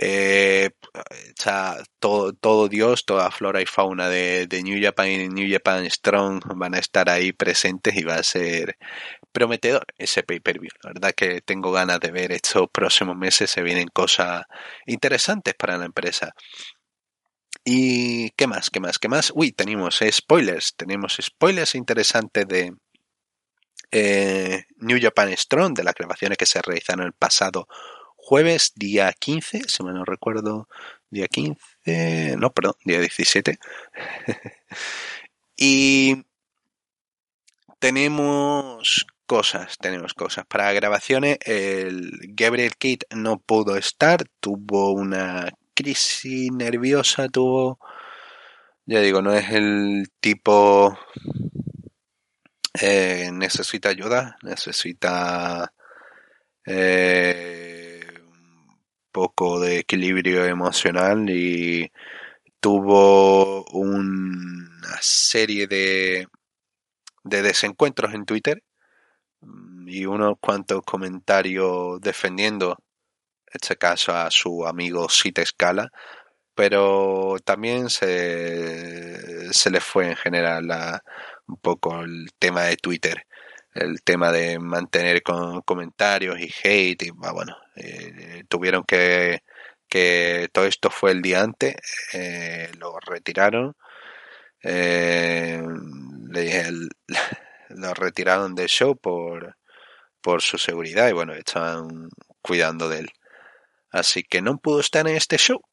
está todo Dios, toda flora y fauna de New Japan y New Japan Strong van a estar ahí presentes y va a ser prometedor ese pay-per-view. La verdad que tengo ganas de ver estos próximos meses, se vienen cosas interesantes para la empresa. ¿Y qué más? Uy, tenemos spoilers interesantes de New Japan Strong, de las grabaciones que se realizaron el pasado jueves, día 15, si mal no recuerdo, día 17. Y tenemos cosas para grabaciones. El Gabriel Kidd no pudo estar, tuvo una crisis nerviosa, ya digo, no es el tipo, necesita ayuda, necesita un poco de equilibrio emocional y tuvo una serie de desencuentros en Twitter y unos cuantos comentarios defendiendo, en este caso, a su amigo Sita Scala, pero también se le fue en general un poco el tema de Twitter, el tema de mantener comentarios y hate, y bueno, tuvieron que todo esto fue el día antes, lo retiraron, eh, lo retiraron del show por su seguridad y bueno, estaban cuidando de él. Así que no pudo estar en este show.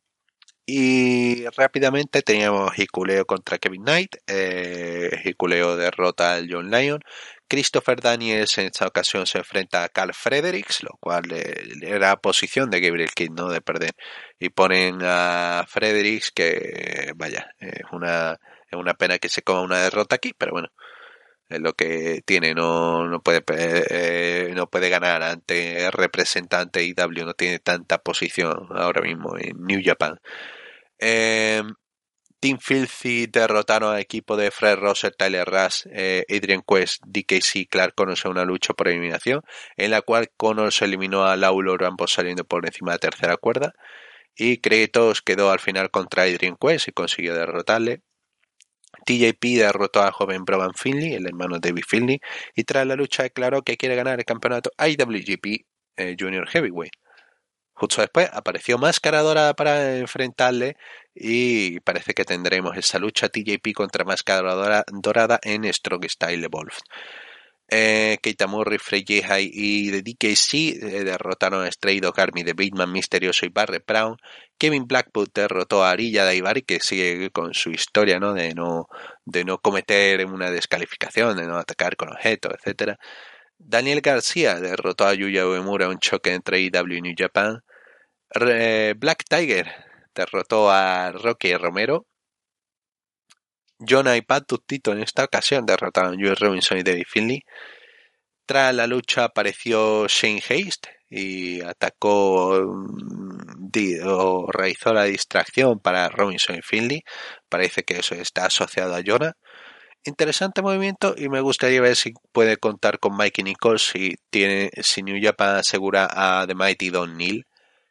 Y rápidamente teníamos Hikuleo contra Kevin Knight. Hikuleo derrota al John Lyon. Christopher Daniels en esta ocasión se enfrenta a Carl Fredericks, lo cual era posición de Gabriel Kidd, ¿no? De perder. Y ponen a Fredericks, que vaya, es una pena que se coma una derrota aquí, pero bueno, es lo que tiene, no puede ganar ante el representante IW, no tiene tanta posición ahora mismo en New Japan. Team Filthy derrotaron al equipo de Fred Rosser, Tyler Rush, Adrian Quest, DKC, Clark Connors en una lucha por eliminación, en la cual Connors eliminó a Lawlor, ambos saliendo por encima de la tercera cuerda, y Kratos quedó al final contra Adrian Quest y consiguió derrotarle. TJP derrotó al joven Brogan Finley, el hermano de David Finley, y tras la lucha declaró que quiere ganar el campeonato IWGP Junior Heavyweight. Justo después apareció Máscara Dorada para enfrentarle y parece que tendremos esa lucha TJP contra Máscara Dorada en Strong Style Evolved. Keita Murray, Frey Jihai y The DKC derrotaron a Stray Dog Army de Bateman Misterioso y Barrett Brown. Kevin Blackwood derrotó a Arilla Daivari, que sigue con su historia, ¿no? De no cometer una descalificación, de no atacar con objetos, etcétera. Daniel García derrotó a Yuya Uemura en un choque entre IW y New Japan. Black Tiger derrotó a Rocky Romero. Jonah y Pat Tito en esta ocasión derrotaron a Juice Robinson y David Finlay. Tras la lucha apareció Shane Haste y atacó o realizó la distracción para Robinson y Finlay. Parece que eso está asociado a Jonah. Interesante movimiento y me gustaría ver si puede contar con Mikey Nichols si New Japan asegura a The Mighty Don Neal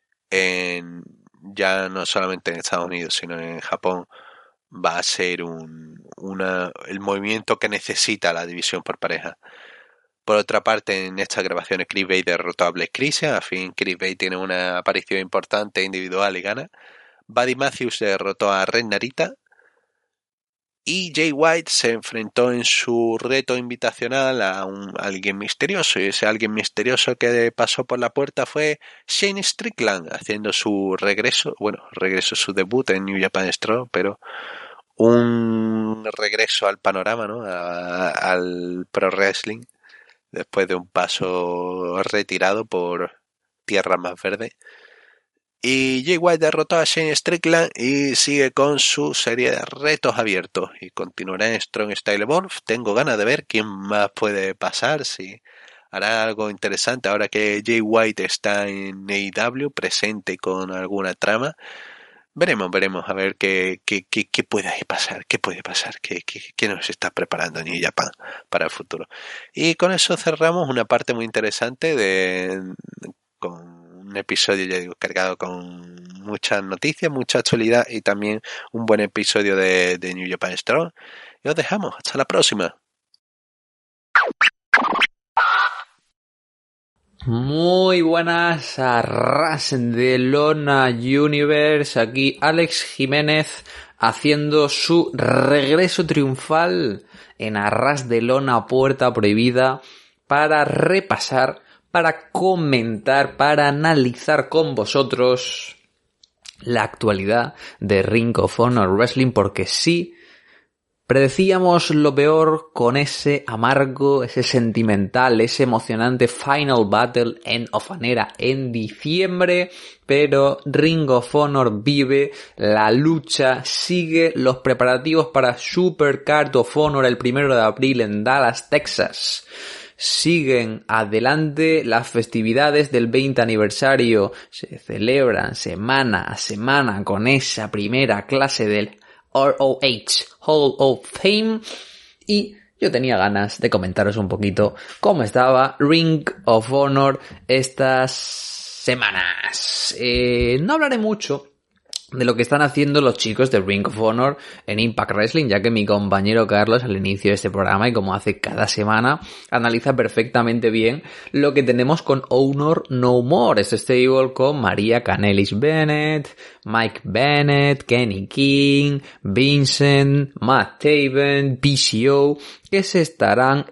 ya no solamente en Estados Unidos sino en Japón. Va a ser el movimiento que necesita la división por pareja. Por otra parte, en estas grabaciones Chris Bey derrotó a Black Christian. A fin, Chris Bey tiene una aparición importante individual y gana. Buddy Matthews derrotó a Ren Narita. Y Jay White se enfrentó en su reto invitacional a alguien misterioso. Y ese alguien misterioso que pasó por la puerta fue Shane Strickland, haciendo su su debut en New Japan Strong, pero un regreso al panorama, ¿no? Al pro wrestling, después de un paso retirado por tierra más verde. Y Jay White derrotó a Shane Strickland y sigue con su serie de retos abiertos y continuará en Strong Style Evolve. Tengo ganas de ver quién más puede pasar, si hará algo interesante ahora que Jay White está en AEW presente con alguna trama. Veremos a ver qué puede pasar, qué nos está preparando New Japan para el futuro. Y con eso cerramos una parte muy interesante con un episodio, ya digo, cargado con muchas noticias, mucha actualidad y también un buen episodio de New Japan Strong. Y os dejamos, hasta la próxima. Muy buenas a Ras de Lona Universe, aquí Alex Jiménez haciendo su regreso triunfal en Arras de Lona Puerta Prohibida para repasar, para comentar, para analizar con vosotros la actualidad de Ring of Honor Wrestling, porque sí, predecíamos lo peor con ese amargo, ese sentimental, ese emocionante Final Battle of an Era en diciembre, pero Ring of Honor vive, la lucha sigue, los preparativos para Super Card of Honor el 1 de abril en Dallas, Texas. Siguen adelante, las festividades del 20 aniversario se celebran semana a semana con esa primera clase del ROH Hall of Fame y yo tenía ganas de comentaros un poquito cómo estaba Ring of Honor estas semanas. No hablaré mucho de lo que están haciendo los chicos de Ring of Honor en Impact Wrestling, ya que mi compañero Carlos al inicio de este programa, y como hace cada semana, analiza perfectamente bien lo que tenemos con Honor No More, este stable con Maria Kanellis Bennett, Mike Bennett, Kenny King, Vincent, Matt Taven, PCO, que se estarán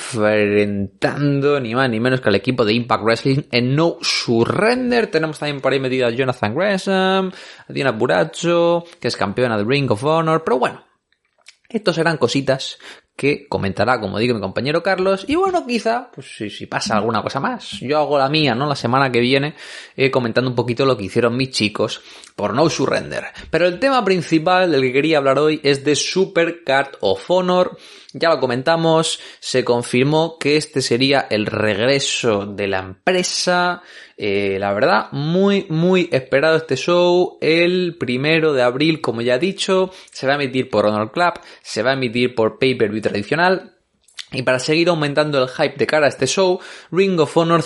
enfrentando ni más ni menos que al equipo de Impact Wrestling en No Surrender. Tenemos también por ahí metida a Jonathan Gresham, a Diana Buracho, que es campeona de Ring of Honor, pero bueno, estos serán cositas que comentará, como digo, mi compañero Carlos, y bueno, quizá, pues si pasa alguna cosa más, yo hago la mía, ¿no? La semana que viene, comentando un poquito lo que hicieron mis chicos por No Surrender. Pero el tema principal del que quería hablar hoy es de Super Card of Honor. Ya lo comentamos, se confirmó que este sería el regreso de la empresa. La verdad, muy esperado este show. El 1 de abril, como ya he dicho, se va a emitir por Honor Club, se va a emitir por pay-per-view tradicional. Y para seguir aumentando el hype de cara a este show, Ring of Honor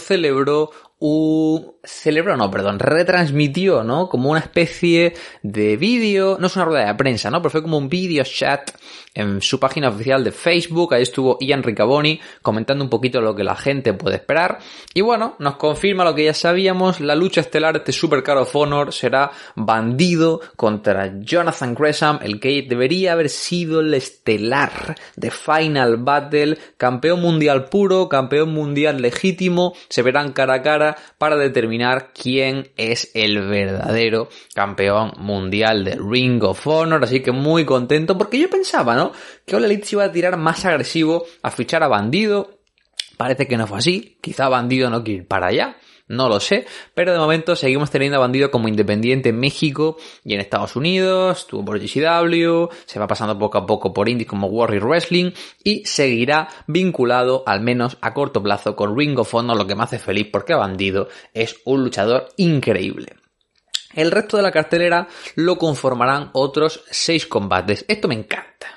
retransmitió, ¿no? Como una especie de vídeo, no es una rueda de prensa, ¿no? Pero fue como un vídeo chat en su página oficial de Facebook. Ahí estuvo Ian Riccaboni comentando un poquito lo que la gente puede esperar. Y bueno, nos confirma lo que ya sabíamos, la lucha estelar de este Super Card of Honor será Bandido contra Jonathan Gresham, el que debería haber sido el estelar de Final Battle, campeón mundial puro, campeón mundial legítimo, se verán cara a cara para determinar quién es el verdadero campeón mundial de Ring of Honor. Así que muy contento, porque yo pensaba, ¿no?, que All Elite se iba a tirar más agresivo a fichar a Bandido. Parece que no fue así, quizá Bandido no quiere ir para allá. No lo sé, pero de momento seguimos teniendo a Bandido como independiente en México y en Estados Unidos, estuvo por GCW, se va pasando poco a poco por indies como Warrior Wrestling y seguirá vinculado, al menos a corto plazo, con Ring of Honor, lo que me hace feliz porque Bandido es un luchador increíble. El resto de la cartelera lo conformarán otros 6 combates. Esto me encanta.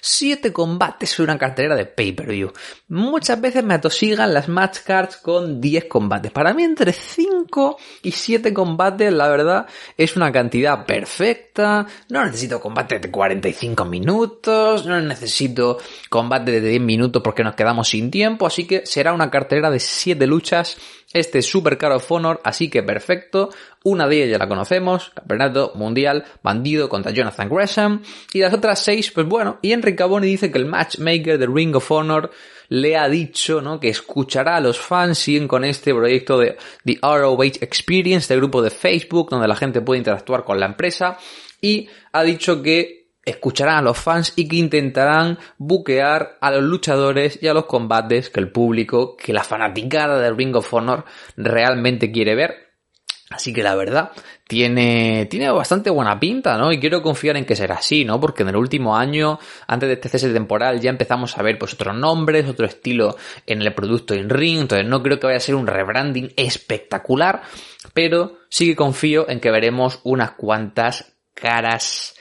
7 combates en una cartelera de pay-per-view. Muchas veces me atosigan las match cards con 10 combates. Para mí entre 5 y 7 combates, la verdad, es una cantidad perfecta. No necesito combates de 45 minutos, no necesito combates de 10 minutos porque nos quedamos sin tiempo, así que será una cartelera de 7 luchas. Este es Super Card of Honor, así que perfecto. Una de ellas ya la conocemos, Campeonato Mundial Bandido contra Jonathan Gresham. Y las otras 6, pues bueno, Ian Riccaboni dice que el matchmaker de Ring of Honor le ha dicho, ¿no?, que escuchará a los fans, siguen con este proyecto de The ROH Experience, este grupo de Facebook donde la gente puede interactuar con la empresa, y ha dicho que escucharán a los fans y que intentarán buquear a los luchadores y a los combates que el público, que la fanaticada del Ring of Honor realmente quiere ver. Así que la verdad, tiene bastante buena pinta, ¿no? Y quiero confiar en que será así, ¿no? Porque en el último año, antes de este cese temporal, ya empezamos a ver pues otros nombres, otro estilo en el producto in ring. Entonces no creo que vaya a ser un rebranding espectacular, pero sí que confío en que veremos unas cuantas caras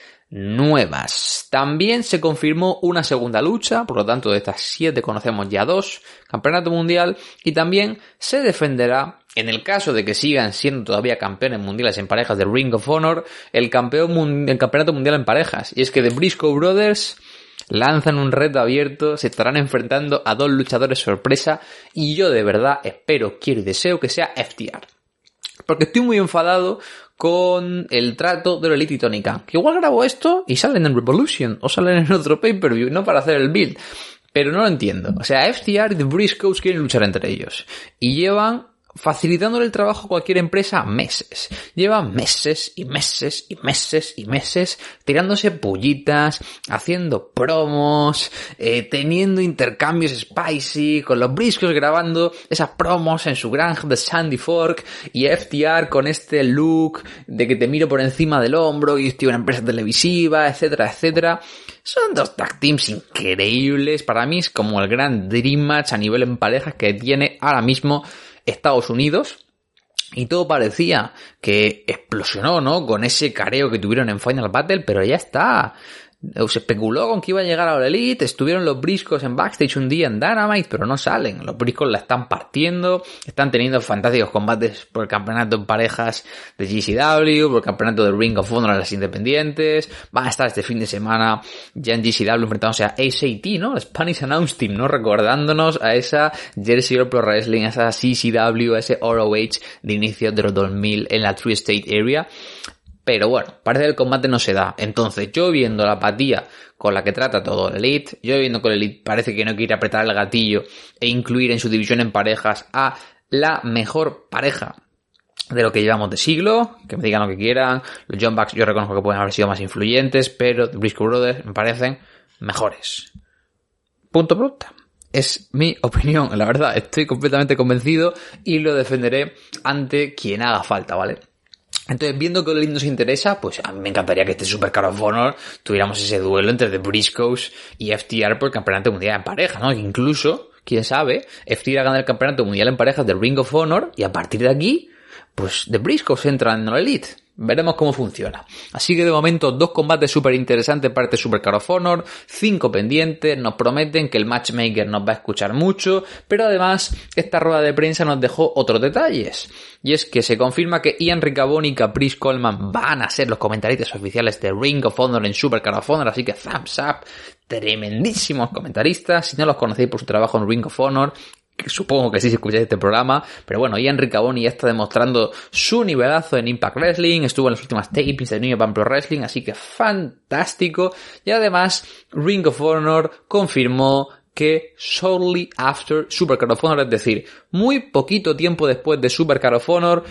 nuevas. También se confirmó una segunda lucha, por lo tanto de estas 7 conocemos ya 2, Campeonato Mundial, y también se defenderá, en el caso de que sigan siendo todavía campeones mundiales en parejas de Ring of Honor, el Campeonato Mundial en parejas. Y es que The Briscoe Brothers lanzan un reto abierto, se estarán enfrentando a 2 luchadores sorpresa, y yo de verdad espero, quiero y deseo que sea FTR. Porque estoy muy enfadado con el trato de Elite y Tony Khan. Que igual grabo esto y salen en Revolution o salen en otro pay-per-view, no para hacer el build. Pero no lo entiendo. O sea, FTR y The Briscoes quieren luchar entre ellos. Y llevan facilitándole el trabajo a cualquier empresa meses. Llevan meses y meses y meses y meses tirándose pullitas, haciendo promos, teniendo intercambios spicy, con los Briscoes grabando esas promos en su granja de Sandy Fork, y FTR con este look de que te miro por encima del hombro y estoy en una empresa televisiva, etcétera, etcétera. Son 2 tag teams increíbles. Para mí es como el gran dream match a nivel en parejas que tiene ahora mismo Estados Unidos, y todo parecía que explosionó, ¿no?, con ese careo que tuvieron en Final Battle, pero ya está. Se especuló con que iba a llegar a la Elite, estuvieron los Briscoes en backstage un día en Dynamite, pero no salen. Los Briscoes la están partiendo, están teniendo fantásticos combates por el campeonato en parejas de GCW, por el campeonato de Ring of Honor a las independientes. Van a estar este fin de semana ya en GCW enfrentándose a SAT, ¿no?, el Spanish Announce Team, ¿no?, recordándonos a esa Jersey Shore Pro Wrestling, a esa CCW, a ese ROH de inicio de los 2000 en la Tri-State Area. Pero bueno, parece que el combate no se da. Entonces, yo viendo la apatía con la que trata todo el Elite, yo viendo que el Elite parece que no quiere apretar el gatillo e incluir en su división en parejas a la mejor pareja de lo que llevamos de siglo, que me digan lo que quieran. Los Young Bucks yo reconozco que pueden haber sido más influyentes, pero The Briscoe Brothers me parecen mejores. Punto pelota. Es mi opinión, la verdad. Estoy completamente convencido y lo defenderé ante quien haga falta, ¿vale? Entonces, viendo que el Elite nos interesa, pues a mí me encantaría que este Super Card of Honor tuviéramos ese duelo entre The Briscoes y FTR por el Campeonato Mundial en pareja, ¿no? Incluso, quién sabe, FTR gana el Campeonato Mundial en parejas de Ring of Honor y a partir de aquí, pues The Briscoes entran en la Elite. Veremos cómo funciona. Así que de momento 2 combates súper interesantes para este Super Card of Honor, 5 pendientes, nos prometen que el matchmaker nos va a escuchar mucho, pero además esta rueda de prensa nos dejó otros detalles. Y es que se confirma que Ian Riccaboni y Caprice Coleman van a ser los comentaristas oficiales de Ring of Honor en Super Card of Honor, así que thumbs up, tremendísimos comentaristas. Si no los conocéis por su trabajo en Ring of Honor, supongo que sí si escucháis este programa, pero bueno, Ian Riccaboni ya está demostrando su nivelazo en Impact Wrestling, estuvo en las últimas tapings de New Japan Pro Wrestling, así que fantástico. Y además Ring of Honor confirmó que shortly after Super Card of Honor, es decir, muy poquito tiempo después de Super Card of Honor,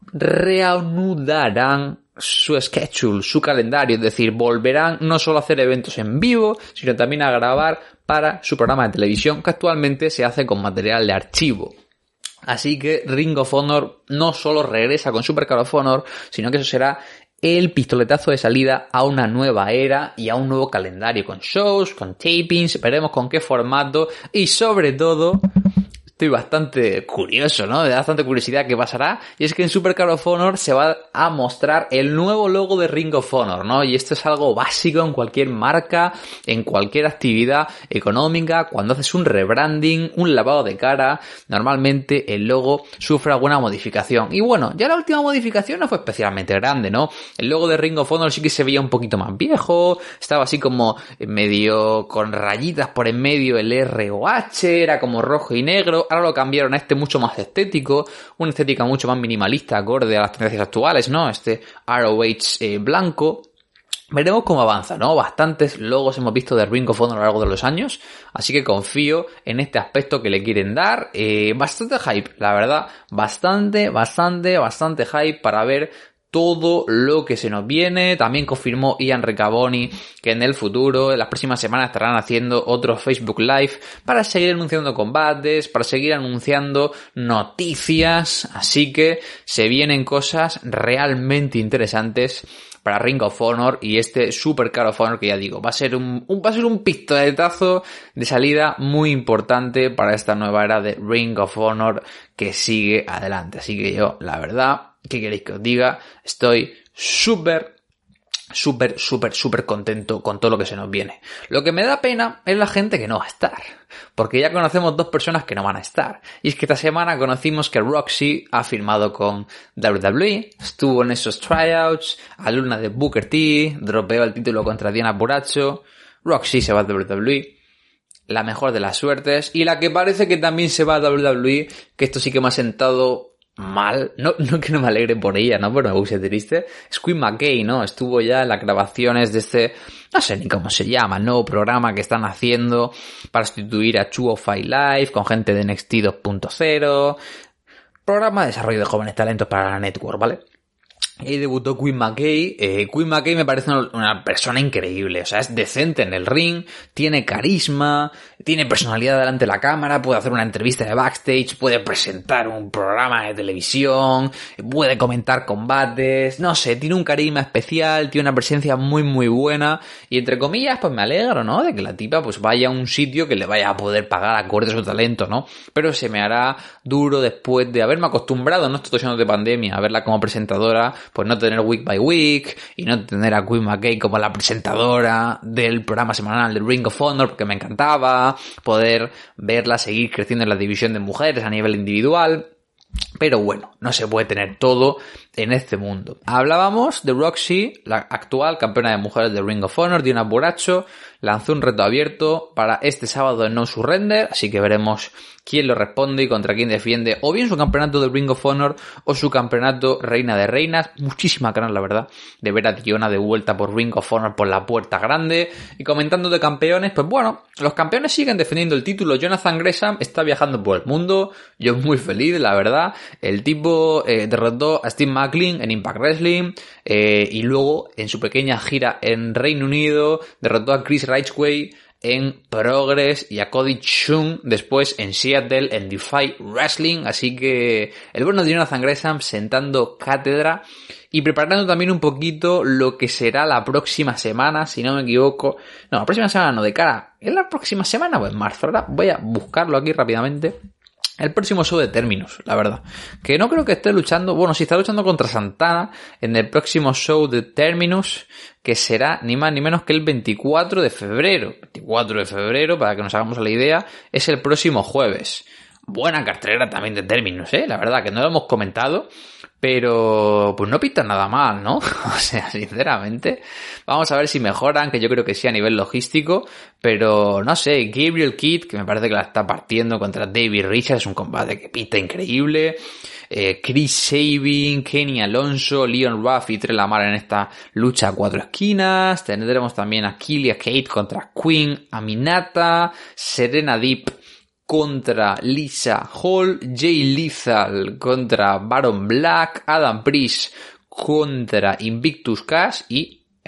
reanudarán su schedule, su calendario, es decir, volverán no solo a hacer eventos en vivo, sino también a grabar para su programa de televisión, que actualmente se hace con material de archivo. Así que Ring of Honor no solo regresa con Super Card of Honor, sino que eso será el pistoletazo de salida a una nueva era y a un nuevo calendario con shows, con tapings, veremos con qué formato y sobre todo estoy bastante curioso, ¿no? Me da bastante curiosidad qué pasará. Y es que en Super Card of Honor se va a mostrar el nuevo logo de Ring of Honor, ¿no? Y esto es algo básico en cualquier marca, en cualquier actividad económica. Cuando haces un rebranding, un lavado de cara, normalmente el logo sufre alguna modificación. Y bueno, ya la última modificación no fue especialmente grande, ¿no? El logo de Ring of Honor sí que se veía un poquito más viejo, estaba así como medio con rayitas por en medio el R o H, era como rojo y negro. Ahora lo cambiaron a este mucho más estético, una estética mucho más minimalista, acorde a las tendencias actuales, ¿no? Este ROH blanco. Veremos cómo avanza, ¿no? Bastantes logos hemos visto de Ring of Honor a lo largo de los años, así que confío en este aspecto que le quieren dar. Bastante hype, la verdad, bastante hype para ver todo lo que se nos viene. También confirmó Ian Riccaboni que en el futuro, en las próximas semanas, estarán haciendo otro Facebook Live para seguir anunciando combates, para seguir anunciando noticias. Así que se vienen cosas realmente interesantes para Ring of Honor y este Super Card of Honor que ya digo, va a ser un pistoletazo de salida muy importante para esta nueva era de Ring of Honor que sigue adelante. Así que yo, la verdad, ¿qué queréis que os diga? Estoy súper contento con todo lo que se nos viene. Lo que me da pena es la gente que no va a estar, porque ya conocemos dos personas que no van a estar. Y es que esta semana conocimos que Roxy ha firmado con WWE, estuvo en esos tryouts, alumna de Booker T, dropeó el título contra Diana Purrazzo. Roxy se va a WWE, la mejor de las suertes, y la que parece que también se va a WWE, que esto sí que me ha sentado mal, no que no me alegre por ella, ¿no? Pero me puse triste. Es Queen McKay, ¿no? Estuvo ya en las grabaciones de este, no sé ni cómo se llama, el nuevo programa que están haciendo para sustituir a 205 Live con gente de NXT 2.0. Programa de desarrollo de jóvenes talentos para la network, ¿vale? Y debutó Queen McKay. Queen McKay me parece una persona increíble. O sea, es decente en el ring, tiene carisma, tiene personalidad delante de la cámara, puede hacer una entrevista de backstage, puede presentar un programa de televisión, puede comentar combates, no sé, tiene un carisma especial, tiene una presencia muy buena. Y entre comillas, pues me alegro, ¿no? De que la tipa pues vaya a un sitio que le vaya a poder pagar acorde a su talento, ¿no? Pero se me hará duro después de haberme acostumbrado, ¿no? Estos 2 años de pandemia, a verla como presentadora, pues no tener Week by Week y no tener a Queen McKay como la presentadora del programa semanal de Ring of Honor, porque me encantaba poder verla seguir creciendo en la división de mujeres a nivel individual. Pero bueno, no se puede tener todo en este mundo. Hablábamos de Roxy, la actual campeona de mujeres de Ring of Honor, Diana Purrazzo, lanzó un reto abierto para este sábado en No Surrender, así que veremos quién lo responde y contra quién defiende o bien su campeonato de Ring of Honor o su campeonato Reina de Reinas. Muchísima ganas, la verdad, de ver a Diona de vuelta por Ring of Honor por la puerta grande. Y comentando de campeones, pues bueno, los campeones siguen defendiendo el título. Jonathan Gresham está viajando por el mundo, yo muy feliz, la verdad. El tipo derrotó a Steve Macklin en Impact Wrestling y luego en su pequeña gira en Reino Unido derrotó a Chris Ridgway en Progress y a Cody Chung después en Seattle en Defy Wrestling. Así que el bueno de Jonathan Gresham sentando cátedra y preparando también un poquito lo que será la próxima semana, si no me equivoco. No, la próxima semana no, de cara. ¿Es la próxima semana o en marzo? ¿Verdad? Voy a buscarlo aquí rápidamente. El próximo show de Terminus, la verdad. Que no creo que esté luchando, bueno, sí está luchando contra Santana en el próximo show de Terminus, que será ni más ni menos que el 24 de febrero. 24 de febrero, para que nos hagamos la idea, es el próximo jueves. Buena cartelera también de Terminus, la verdad, que no lo hemos comentado, pero pues no pinta nada mal, ¿no? O sea, sinceramente, vamos a ver si mejoran, que yo creo que sí a nivel logístico, pero no sé, Gabriel Kidd, que me parece que la está partiendo contra David Richards, es un combate que pinta increíble. Chris Sabin, Kenny Alonso, Leon Ruff y Trey Lamar en esta lucha a 4 esquinas. Tendremos también a Kilia Kate contra Queen Aminata, Serena Deep contra Lisa Hall, Jay Lethal contra Baron Black, Adam Priest contra Invictus Cash y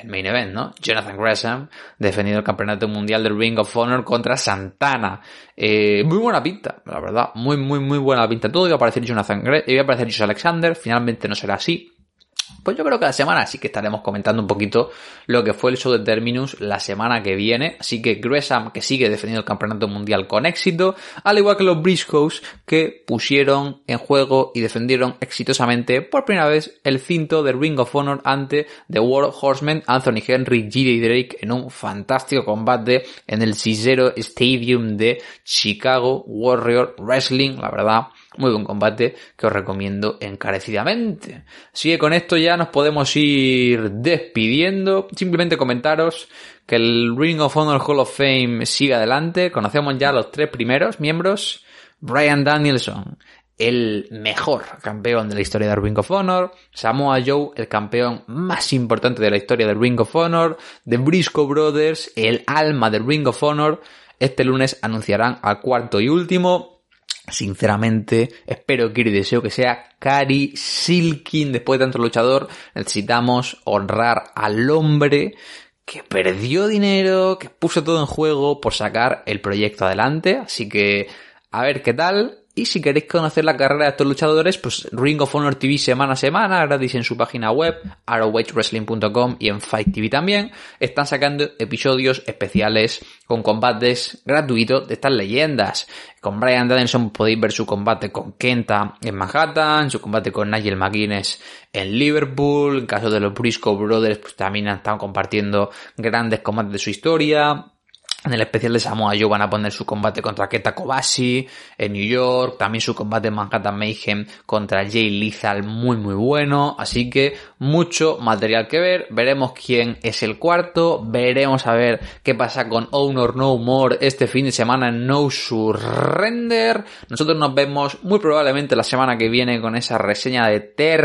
el main event, ¿no? Jonathan Gresham defendiendo el campeonato mundial del Ring of Honor contra Santana. Muy buena pinta, la verdad. Muy buena pinta. Todo iba a aparecer iba a aparecer Josh Alexander. Finalmente no será así. Pues yo creo que la semana sí que estaremos comentando un poquito lo que fue el show de Terminus la semana que viene. Así que Gresham, que sigue defendiendo el campeonato mundial con éxito, al igual que los Briscoes, que pusieron en juego y defendieron exitosamente por primera vez el cinto de Ring of Honor ante The World Horsemen, Anthony Henry, J.D. Drake, en un fantástico combate en el Cicero Stadium de Chicago Warrior Wrestling. La verdad, muy buen combate que os recomiendo encarecidamente. Así que con esto ya nos podemos ir despidiendo. Simplemente comentaros que el Ring of Honor Hall of Fame sigue adelante. Conocemos ya los 3 primeros miembros. Bryan Danielson, el mejor campeón de la historia del Ring of Honor. Samoa Joe, el campeón más importante de la historia del Ring of Honor. The Briscoe Brothers, el alma del Ring of Honor. Este lunes anunciarán al cuarto y último. Sinceramente, espero, quiero y deseo que sea Cary Silkin. Después de tanto luchador, necesitamos honrar al hombre que perdió dinero, que puso todo en juego por sacar el proyecto adelante. Así que, a ver qué tal. Y si queréis conocer la carrera de estos luchadores, pues Ring of Honor TV semana a semana, gratis en su página web, ROHWrestling.com, y en Fight TV también, están sacando episodios especiales con combates gratuitos de estas leyendas. Con Bryan Danielson podéis ver su combate con Kenta en Manhattan, su combate con Nigel McGuinness en Liverpool. En caso de los Briscoe Brothers, pues también han estado compartiendo grandes combates de su historia. En el especial de Samoa Joe van a poner su combate contra Kenta Kobashi en New York, también su combate en Manhattan Mayhem contra Jay Lethal, muy bueno. Así que mucho material que ver. Veremos quién es el cuarto, veremos a ver qué pasa con Honor No More este fin de semana en No Surrender. Nosotros nos vemos muy probablemente la semana que viene con esa reseña de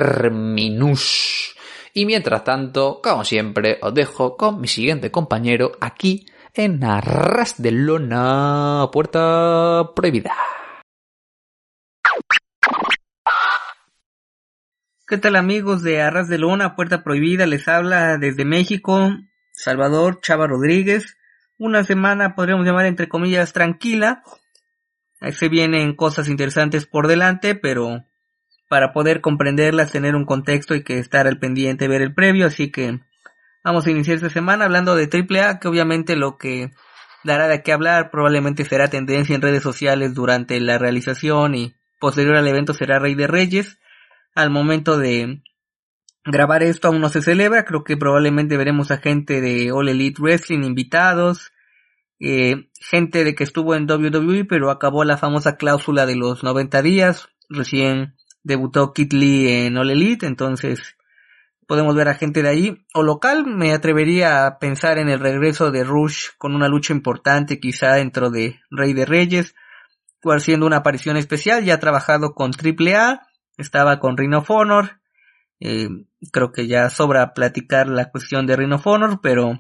Terminus. Y mientras tanto, como siempre, os dejo con mi siguiente compañero aquí en Arras de Lona, Puerta Prohibida. ¿Qué tal, amigos de Arras de Lona, Puerta Prohibida? Les habla desde México, Salvador Chava Rodríguez. Una semana podríamos llamar entre comillas tranquila. Ahí se vienen cosas interesantes por delante, pero para poder comprenderlas, tener un contexto y que estar al pendiente, ver el previo, así que vamos a iniciar esta semana hablando de AAA, que obviamente lo que dará de qué hablar probablemente será tendencia en redes sociales durante la realización y posterior al evento será Rey de Reyes. Al momento de grabar esto aún no se celebra, creo que probablemente veremos a gente de All Elite Wrestling invitados, gente de que estuvo en WWE pero acabó la famosa cláusula de los 90 días, recién debutó Kid Lee en All Elite, entonces podemos ver a gente de ahí. O local, me atrevería a pensar en el regreso de Rush con una lucha importante quizá dentro de Rey de Reyes, o haciendo una aparición especial. Ya ha trabajado con AAA, estaba con Ring of Honor, creo que ya sobra platicar la cuestión de Ring of Honor, pero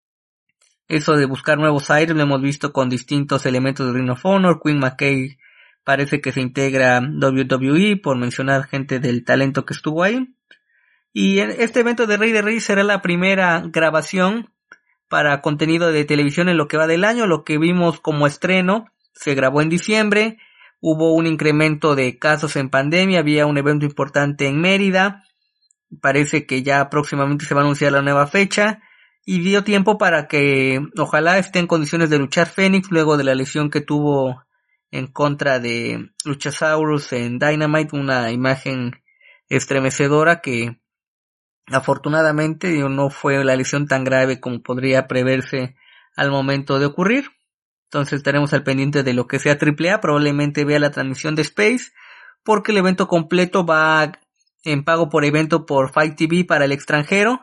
eso de buscar nuevos aires lo hemos visto con distintos elementos de Ring of Honor. Quinn McKay parece que se integra a WWE, por mencionar gente del talento que estuvo ahí. Y este evento de Rey de Reyes será la primera grabación para contenido de televisión en lo que va del año. Lo que vimos como estreno se grabó en diciembre, hubo un incremento de casos en pandemia, había un evento importante en Mérida, parece que ya próximamente se va a anunciar la nueva fecha, y dio tiempo para que ojalá esté en condiciones de luchar Fénix luego de la lesión que tuvo en contra de Luchasaurus en Dynamite, una imagen estremecedora que afortunadamente no fue la lesión tan grave como podría preverse al momento de ocurrir. Entonces estaremos al pendiente de lo que sea AAA, probablemente vea la transmisión de Space, porque el evento completo va en pago por evento por Fight TV para el extranjero.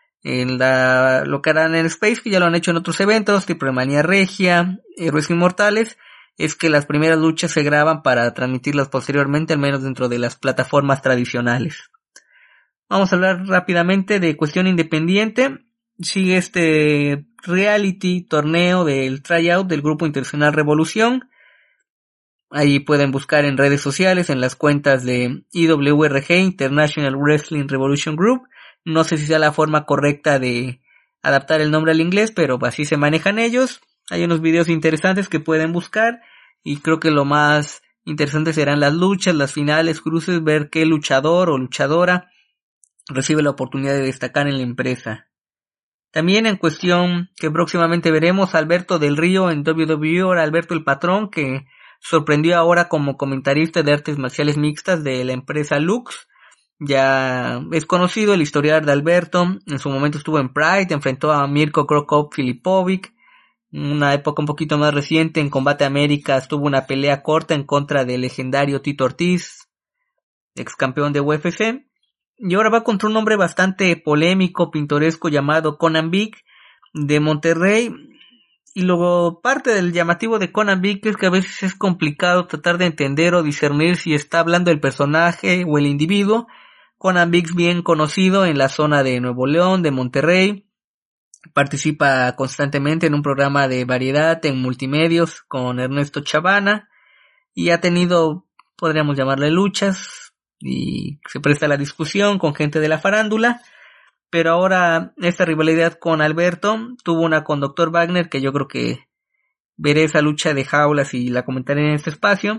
Lo que harán en Space, que ya lo han hecho en otros eventos, tipo Manía Regia, Héroes Inmortales, es que las primeras luchas se graban para transmitirlas posteriormente, al menos dentro de las plataformas tradicionales. Vamos a hablar rápidamente de cuestión independiente. Sigue este reality torneo del tryout del Grupo Internacional Revolución. Ahí pueden buscar en redes sociales, en las cuentas de IWRG, International Wrestling Revolution Group. No sé si sea la forma correcta de adaptar el nombre al inglés, pero así se manejan ellos. Hay unos videos interesantes que pueden buscar y creo que lo más interesante serán las luchas, las finales, cruces, ver qué luchador o luchadora recibe la oportunidad de destacar en la empresa. También en cuestión que próximamente veremos, Alberto del Río en WWE, ahora Alberto el Patrón, que sorprendió ahora como comentarista de artes marciales mixtas de la empresa Lux. Ya es conocido el historial de Alberto, en su momento estuvo en Pride, enfrentó a Mirko Cro Cop Filipovic. Una época un poquito más reciente, en Combate Américas, tuvo una pelea corta en contra del legendario Tito Ortiz, ex campeón de UFC. Y ahora va contra un hombre bastante polémico, pintoresco, llamado Conan Big, de Monterrey. Y luego parte del llamativo de Conan Big es que a veces es complicado tratar de entender o discernir si está hablando el personaje o el individuo. Conan Big es bien conocido en la zona de Nuevo León, de Monterrey. Participa constantemente en un programa de variedad en multimedios con Ernesto Chavana. Y ha tenido, podríamos llamarle luchas, y se presta a la discusión con gente de la farándula, pero ahora esta rivalidad con Alberto tuvo una con Dr. Wagner, que yo creo que veré esa lucha de jaulas y la comentaré en este espacio.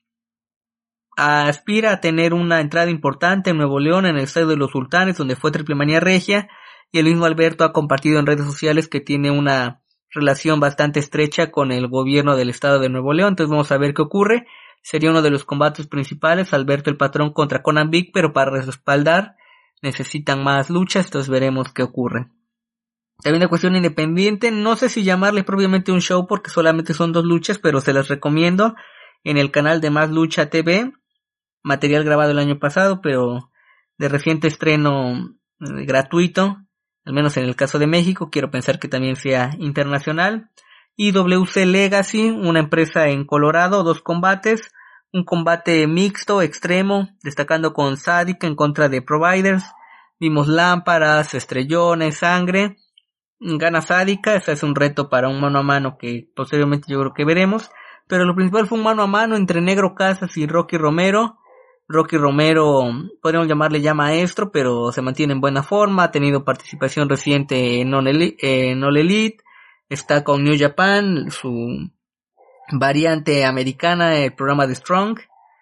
Aspira a tener una entrada importante en Nuevo León, en el Estadio de los Sultanes, donde fue Triplemanía Regia, y el mismo Alberto ha compartido en redes sociales que tiene una relación bastante estrecha con el gobierno del estado de Nuevo León. Entonces vamos a ver qué ocurre. Sería uno de los combates principales, Alberto el Patrón contra Conan Big, pero para respaldar necesitan más luchas, entonces veremos qué ocurre. También de cuestión independiente, no sé si llamarle propiamente un show porque solamente son 2 luchas, pero se las recomiendo en el canal de Más Lucha TV, material grabado el año pasado, pero de reciente estreno gratuito, al menos en el caso de México, quiero pensar que también sea internacional. Y WC Legacy, una empresa en Colorado, 2 combates, un combate mixto, extremo, destacando con Sádica en contra de Providers. Vimos lámparas, estrellones, sangre. Gana Sádica, ese es un reto para un mano a mano que posteriormente yo creo que veremos. Pero lo principal fue un mano a mano entre Negro Casas y Rocky Romero. Rocky Romero, podríamos llamarle ya maestro, pero se mantiene en buena forma, ha tenido participación reciente en All Elite. Está con New Japan, su variante americana, el programa de Strong.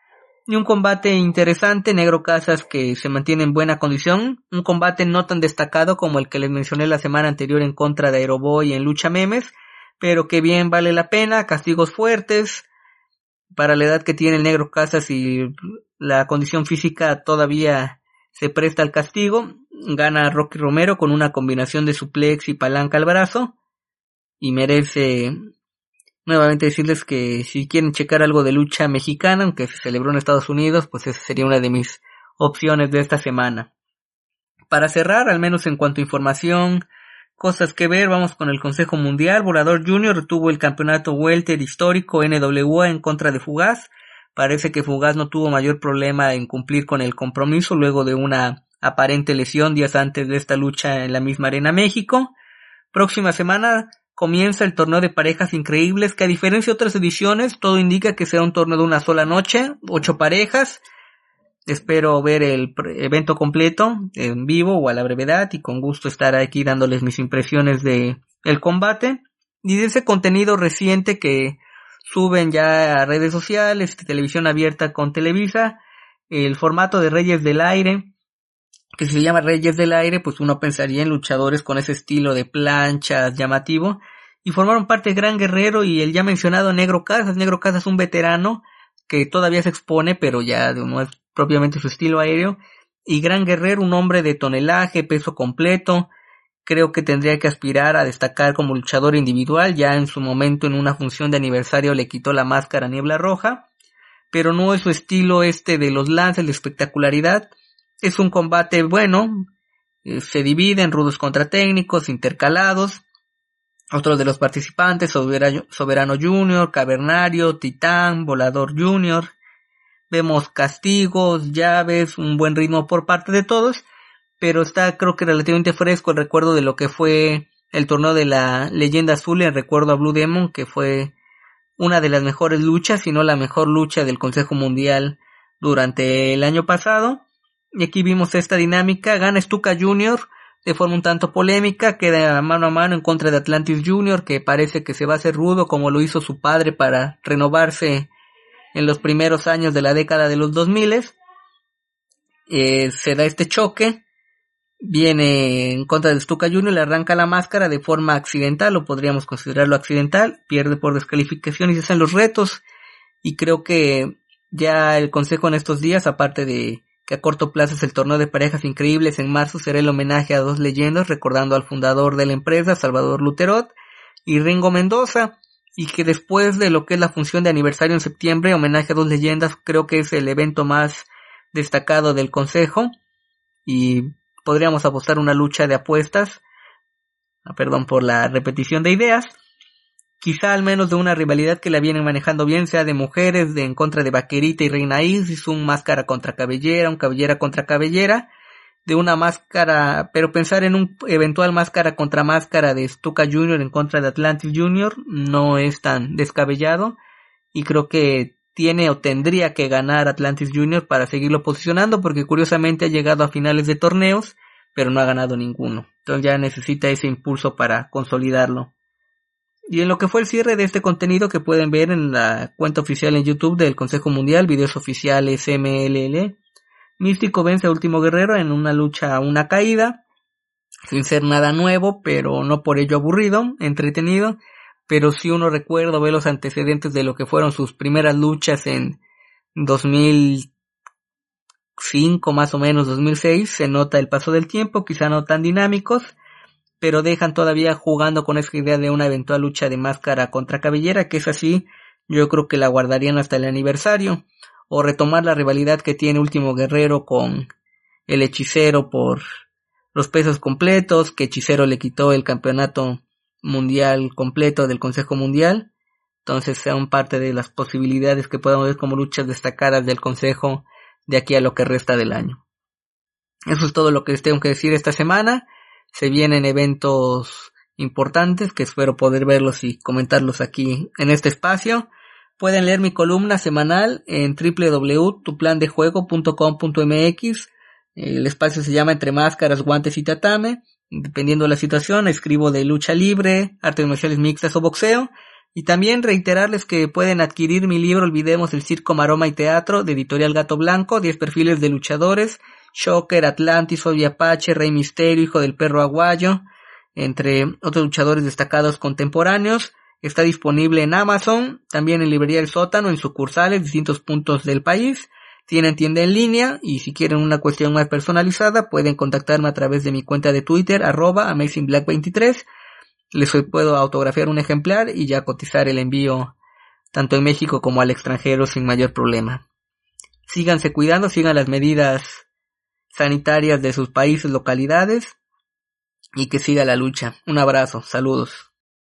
Y un combate interesante, Negro Casas que se mantiene en buena condición. Un combate no tan destacado como el que les mencioné la semana anterior en contra de Aeroboy en Lucha Memes, pero que bien vale la pena, castigos fuertes. Para la edad que tiene el Negro Casas y la condición física todavía se presta al castigo. Gana Rocky Romero con una combinación de suplex y palanca al brazo. Y merece nuevamente decirles que si quieren checar algo de lucha mexicana, aunque se celebró en Estados Unidos, pues esa sería una de mis opciones de esta semana. Para cerrar, al menos en cuanto a información, cosas que ver, vamos con el Consejo Mundial. Volador Jr. retuvo el campeonato welter histórico NWA en contra de Fugaz. Parece que Fugaz no tuvo mayor problema en cumplir con el compromiso luego de una aparente lesión días antes de esta lucha en la misma Arena México. Próxima semana comienza el torneo de parejas increíbles, que a diferencia de otras ediciones, todo indica que será un torneo de una sola noche, 8 parejas. Espero ver el evento completo en vivo o a la brevedad y con gusto estar aquí dándoles mis impresiones de el combate y de ese contenido reciente que suben ya a redes sociales, televisión abierta con Televisa, el formato de Reyes del Aire, que si se llama Reyes del Aire, pues uno pensaría en luchadores con ese estilo de planchas llamativo, y formaron parte Gran Guerrero y el ya mencionado Negro Casas. Negro Casas, un veterano que todavía se expone, pero ya no es propiamente su estilo aéreo, y Gran Guerrero, un hombre de tonelaje, peso completo. Creo que tendría que aspirar a destacar como luchador individual. Ya en su momento en una función de aniversario le quitó la máscara Niebla Roja, pero no es su estilo de los lances, la espectacularidad. Es un combate bueno, se divide en rudos contra técnicos, intercalados. Otros de los participantes, Soberano Jr., Cavernario, Titán, Volador Jr. Vemos castigos, llaves, un buen ritmo por parte de todos, pero está creo que relativamente fresco el recuerdo de lo que fue el torneo de la Leyenda Azul, en recuerdo a Blue Demon, que fue una de las mejores luchas, si no la mejor lucha del Consejo Mundial durante el año pasado. Y aquí vimos esta dinámica, gana Stuka Jr. de forma un tanto polémica, queda mano a mano en contra de Atlantis Junior, que parece que se va a hacer rudo como lo hizo su padre para renovarse en los primeros años de la década de los 2000. Se da este choque, viene en contra de Stuka Junior, le arranca la máscara de forma accidental, o podríamos considerarlo accidental, pierde por descalificación y se hacen los retos, y creo que ya el consejo en estos días, aparte de que a corto plazo es el torneo de parejas increíbles, en marzo será el homenaje a dos leyendas, recordando al fundador de la empresa, Salvador Luterot, y Ringo Mendoza, y que después de lo que es la función de aniversario en septiembre, homenaje a dos leyendas, creo que es el evento más destacado del consejo, y podríamos apostar una lucha de apuestas, perdón por la repetición de ideas, quizá al menos de una rivalidad que la vienen manejando bien, sea de mujeres, en contra de Vaquerita y Reina Isis, un máscara contra cabellera, un cabellera contra cabellera, de una máscara, pero pensar en un eventual máscara contra máscara de Stuka Junior en contra de Atlantis Junior no es tan descabellado, y creo que tiene o tendría que ganar Atlantis Junior para seguirlo posicionando, porque curiosamente ha llegado a finales de torneos, pero no ha ganado ninguno, entonces ya necesita ese impulso para consolidarlo. Y en lo que fue el cierre de este contenido, que pueden ver en la cuenta oficial en YouTube del Consejo Mundial, videos oficiales MLL, Místico vence a Último Guerrero en una lucha a una caída, sin ser nada nuevo, pero no por ello aburrido, entretenido, pero si uno recuerda o ve los antecedentes de lo que fueron sus primeras luchas en 2005, más o menos 2006, se nota el paso del tiempo, quizá no tan dinámicos, pero dejan todavía jugando con esa idea de una eventual lucha de máscara contra cabellera, que es así, yo creo que la guardarían hasta el aniversario, o retomar la rivalidad que tiene Último Guerrero con el Hechicero por los pesos completos, que Hechicero le quitó el campeonato mundial completo del Consejo Mundial, entonces sean parte de las posibilidades que podamos ver como luchas destacadas del Consejo de aquí a lo que resta del año. Eso es todo lo que les tengo que decir esta semana. Se vienen eventos importantes que espero poder verlos y comentarlos aquí en este espacio. Pueden leer mi columna semanal en www.tuplandejuego.com.mx. El espacio se llama Entre Máscaras, Guantes y Tatame. Dependiendo de la situación, escribo de lucha libre, artes marciales mixtas o boxeo. Y también reiterarles que pueden adquirir mi libro Olvidemos el Circo, Maroma y Teatro, de Editorial Gato Blanco, 10 perfiles de luchadores, Shocker, Atlantis, Obi Apache, Rey Misterio, Hijo del Perro Aguayo, entre otros luchadores destacados contemporáneos. Está disponible en Amazon, también en Librería El Sótano, en sucursales, distintos puntos del país. Tienen tienda en línea, y si quieren una cuestión más personalizada, pueden contactarme a través de mi cuenta de Twitter, @AmazingBlack23. Les puedo autografiar un ejemplar y ya cotizar el envío tanto en México como al extranjero sin mayor problema. Síganse cuidando, sigan las medidas sanitarias de sus países, localidades, y que siga la lucha. Un abrazo, saludos.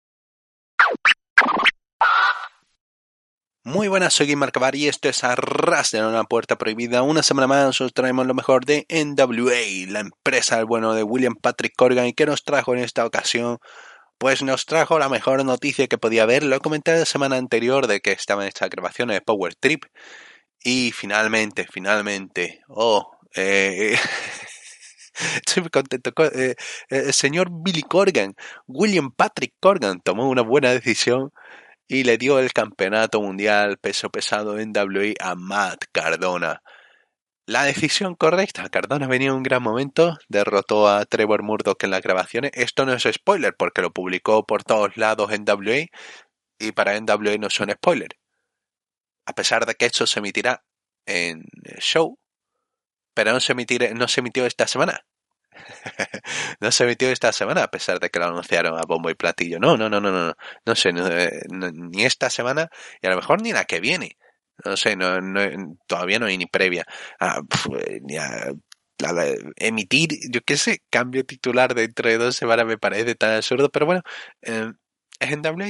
Muy buenas, soy Guimar Cabar y esto es Arras de una Puerta Prohibida. Una semana más os traemos lo mejor de NWA, la empresa del bueno de William Patrick Corgan. ¿Y qué nos trajo en esta ocasión? Pues nos trajo la mejor noticia que podía haber. Lo he comentado la semana anterior de que estaban estas grabaciones de Power Trip. Y finalmente, estoy muy contento. El señor Billy Corgan, William Patrick Corgan, tomó una buena decisión y le dio el campeonato mundial peso pesado NWA a Matt Cardona. La decisión correcta. Cardona venía en un gran momento, derrotó a Trevor Murdoch en las grabaciones. Esto no es spoiler porque lo publicó por todos lados NWA y para NWA no son spoiler. A pesar de que esto se emitirá en el show, pero no se emitió esta semana. No se emitió esta semana a pesar de que lo anunciaron a bombo y platillo. No sé, ni esta semana y a lo mejor ni la que viene. No sé, todavía no hay ni previa. Emitir, yo qué sé, cambio titular dentro de 2 semanas me parece tan absurdo, pero bueno, es NWA.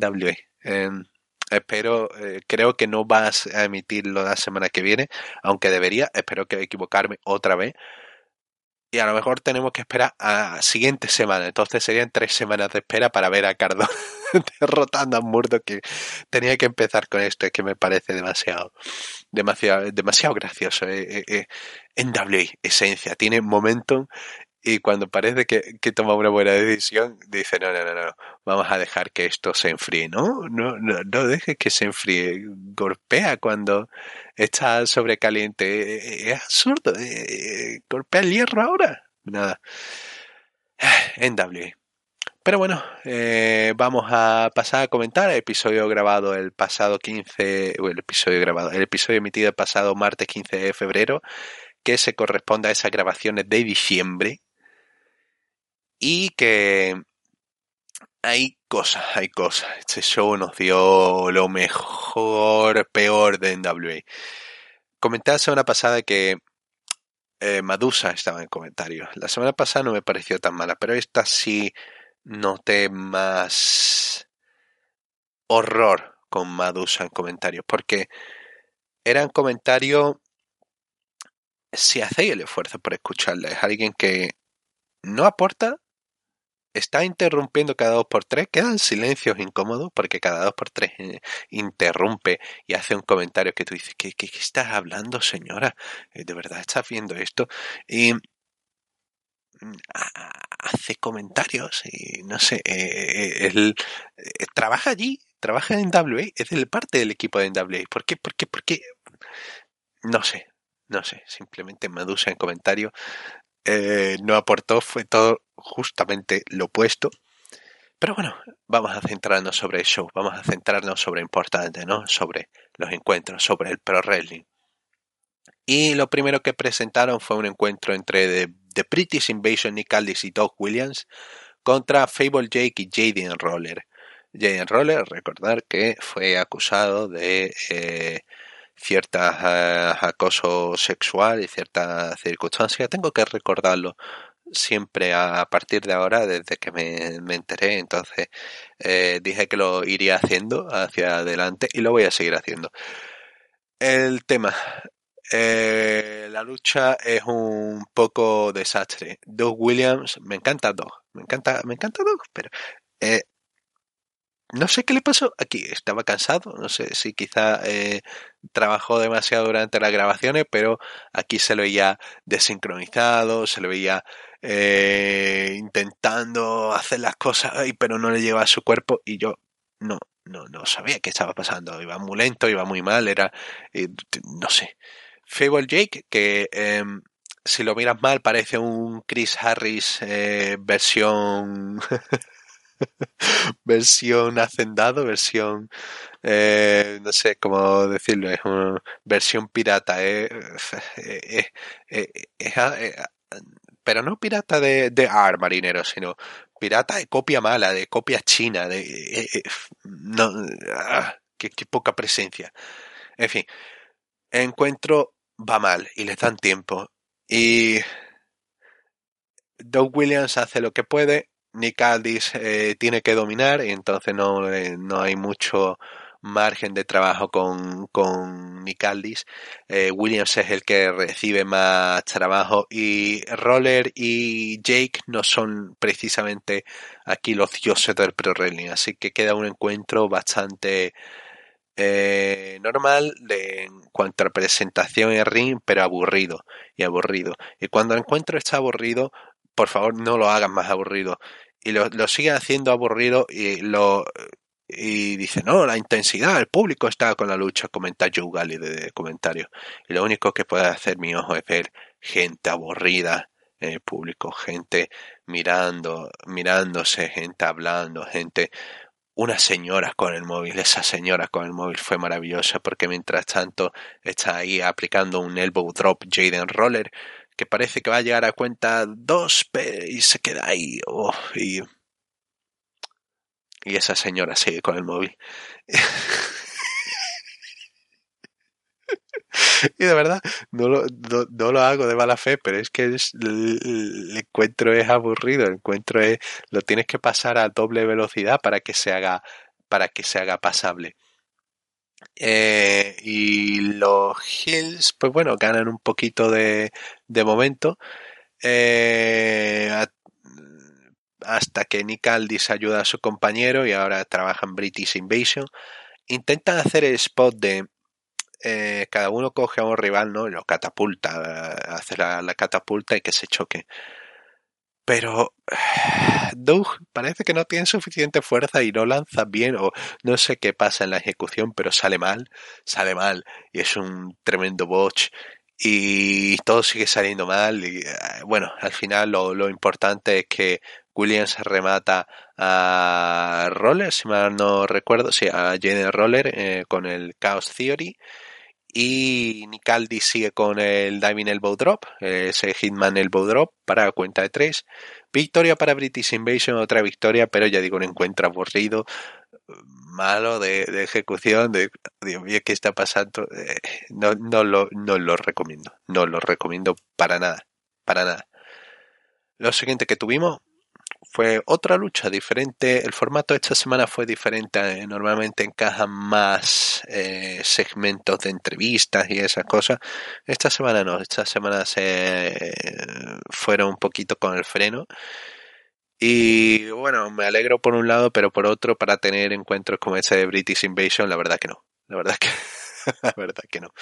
Espero, creo que no vas a emitirlo la semana que viene, aunque debería, espero que equivocarme otra vez. Y a lo mejor tenemos que esperar a la siguiente semana. Entonces serían 3 semanas de espera para ver a Cardona derrotando a Murdoch, que tenía que empezar con esto, es que me parece demasiado gracioso. NWA, esencia, tiene momentum Y cuando parece que toma una buena decisión, dice, no, vamos a dejar que esto se enfríe. No dejes que se enfríe. Golpea cuando está sobrecaliente. Es absurdo. Golpea el hierro ahora. Nada. NWA. Pero bueno, vamos a pasar a comentar el episodio grabado el pasado 15, o el episodio emitido el pasado martes 15 de febrero, que se corresponde a esas grabaciones de diciembre. Y que hay cosas. Este show nos dio lo mejor, peor de NWA. Comenté la semana pasada que Madusa estaba en comentarios. La semana pasada no me pareció tan mala, pero esta sí noté más horror con Madusa en comentarios, porque eran comentarios, si hacéis el esfuerzo por escucharla, es alguien que no aporta, está interrumpiendo cada 2x3, quedan silencios incómodos porque cada 2x3 interrumpe y hace un comentario que tú dices, ¿qué estás hablando, señora? ¿De verdad estás viendo esto? Y hace comentarios y no sé, él trabaja allí, trabaja en NWA, es parte del equipo de NWA. ¿Por qué? No sé, simplemente Medusa en comentarios no aportó, fue todo justamente lo opuesto. Pero bueno, vamos a centrarnos sobre el show, vamos a centrarnos sobre lo importante, ¿no? Sobre los encuentros, sobre el pro wrestling. Y lo primero que presentaron fue un encuentro entre The British Invasion, Nick Aldis y Doug Williams contra Fable Jake y Jaden Roller. Jaden Roller, recordar que fue acusado de ciertas acoso sexual y ciertas circunstancias. Tengo que recordarlo siempre a partir de ahora, desde que me enteré. Entonces dije que lo iría haciendo hacia adelante y lo voy a seguir haciendo. El tema, la lucha es un poco desastre. Doug Williams, me encanta Doug, pero no sé qué le pasó aquí, estaba cansado, no sé si quizá trabajó demasiado durante las grabaciones, pero aquí se lo veía desincronizado, se lo veía intentando hacer las cosas, pero no le llegaba a su cuerpo y yo no sabía qué estaba pasando, iba muy lento, iba muy mal, era, no sé. Fable Jake, que si lo miras mal parece un Chris Harris versión... versión hacendado, versión no sé cómo decirlo, es una versión pirata, pero no pirata de marinero, sino pirata de copia mala, de copia china, no, qué poca presencia. En fin, el encuentro va mal y les dan tiempo y Doug Williams hace lo que puede. Nick Aldis tiene que dominar y entonces no hay mucho margen de trabajo con Nick Aldis. Williams es el que recibe más trabajo y Roller y Jake no son precisamente aquí los dioses del pro wrestling, así que queda un encuentro bastante normal en cuanto a presentación en ring, pero aburrido. Y cuando el encuentro está aburrido, por favor no lo hagan más aburrido y lo siguen haciendo aburrido y dice, no, la intensidad, el público está con la lucha, comenta Joe Galli de comentarios, y lo único que puede hacer mi ojo es ver gente aburrida en el público, gente mirándose, gente hablando, gente, una señora con el móvil. Esa señora con el móvil fue maravillosa porque mientras tanto está ahí aplicando un elbow drop Jaden Roller que parece que va a llegar a cuenta 2 y se queda ahí. Y esa señora sigue con el móvil. Y de verdad, no lo hago de mala fe, pero es que el encuentro es aburrido, el encuentro lo tienes que pasar a doble velocidad para que se haga pasable. Y los Hills, pues bueno, ganan un poquito de momento. Hasta que Nick Aldis ayuda a su compañero y ahora trabaja en British Invasion. Intentan hacer el spot de cada uno coge a un rival, ¿no? Y lo catapulta, hace la catapulta y que se choque. Pero Doug parece que no tiene suficiente fuerza y no lanza bien, o no sé qué pasa en la ejecución, pero sale mal, y es un tremendo botch y todo sigue saliendo mal y bueno, al final lo importante es que Williams remata a Roller, si mal no recuerdo, sí, a Jenny Roller con el Chaos Theory. Y Nicaldi sigue con el Diving Elbow Drop, ese Hitman Elbow Drop para cuenta de 3. Victoria para British Invasion, otra victoria, pero ya digo, un encuentro aburrido, malo de ejecución, de Dios mío, ¿qué está pasando? No lo recomiendo, no lo recomiendo para nada, para nada. Lo siguiente que tuvimos fue otra lucha diferente. El formato de esta semana fue diferente. Normalmente encajan más segmentos de entrevistas y esas cosas. Esta semana no. Esta semana se fueron un poquito con el freno. Y bueno, me alegro por un lado, pero por otro, para tener encuentros como ese de British Invasion, la verdad que no. La verdad que, la verdad que no.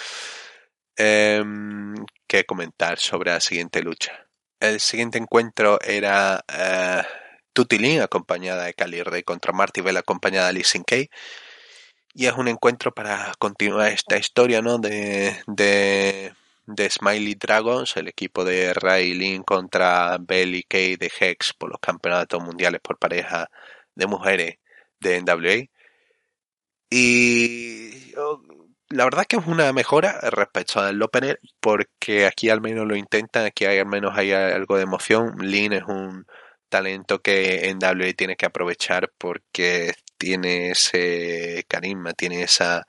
¿Qué comentar sobre la siguiente lucha? El siguiente encuentro era Tutti Lin acompañada de Kali Ray contra Marty Bell acompañada de Lee Sin Kei. Y es un encuentro para continuar esta historia, ¿no? De Smiley Dragons, el equipo de Ray Lin contra Bell y Kei de Hex por los campeonatos mundiales por pareja de mujeres de NWA. Y la verdad es que es una mejora respecto al opener, porque aquí al menos lo intentan, aquí al menos hay algo de emoción. Lin es un talento que en WWE tiene que aprovechar porque tiene ese carisma, tiene esa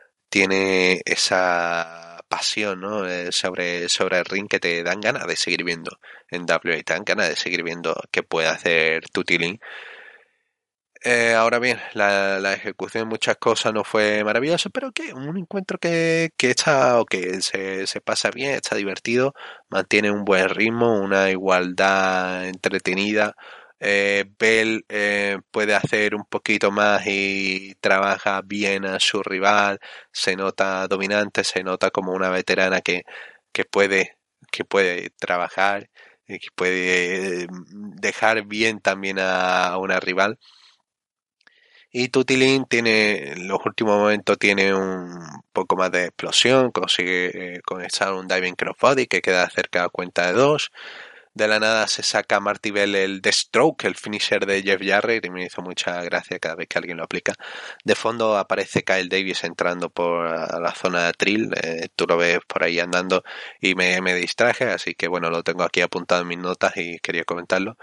pasión, ¿no? sobre el ring, que te dan ganas de seguir viendo en WWE, te dan ganas de seguir viendo qué puede hacer Tutti Lin. Ahora bien, la ejecución de muchas cosas no fue maravillosa, pero que un encuentro que está, que se pasa bien, está divertido, mantiene un buen ritmo, una igualdad entretenida. Bell puede hacer un poquito más y trabaja bien a su rival, se nota dominante, se nota como una veterana que puede trabajar y que puede dejar bien también a una rival. Y Tutti Lin tiene, en los últimos momentos tiene un poco más de explosión, consigue conectar un diving crossbody que queda cerca a cuenta de 2. De la nada se saca Marty Bell el Deathstroke, el finisher de Jeff Jarrett, y me hizo mucha gracia cada vez que alguien lo aplica. De fondo aparece Kyle Davis entrando por la zona de Trill, tú lo ves por ahí andando y me distraje, así que bueno, lo tengo aquí apuntado en mis notas y quería comentarlo.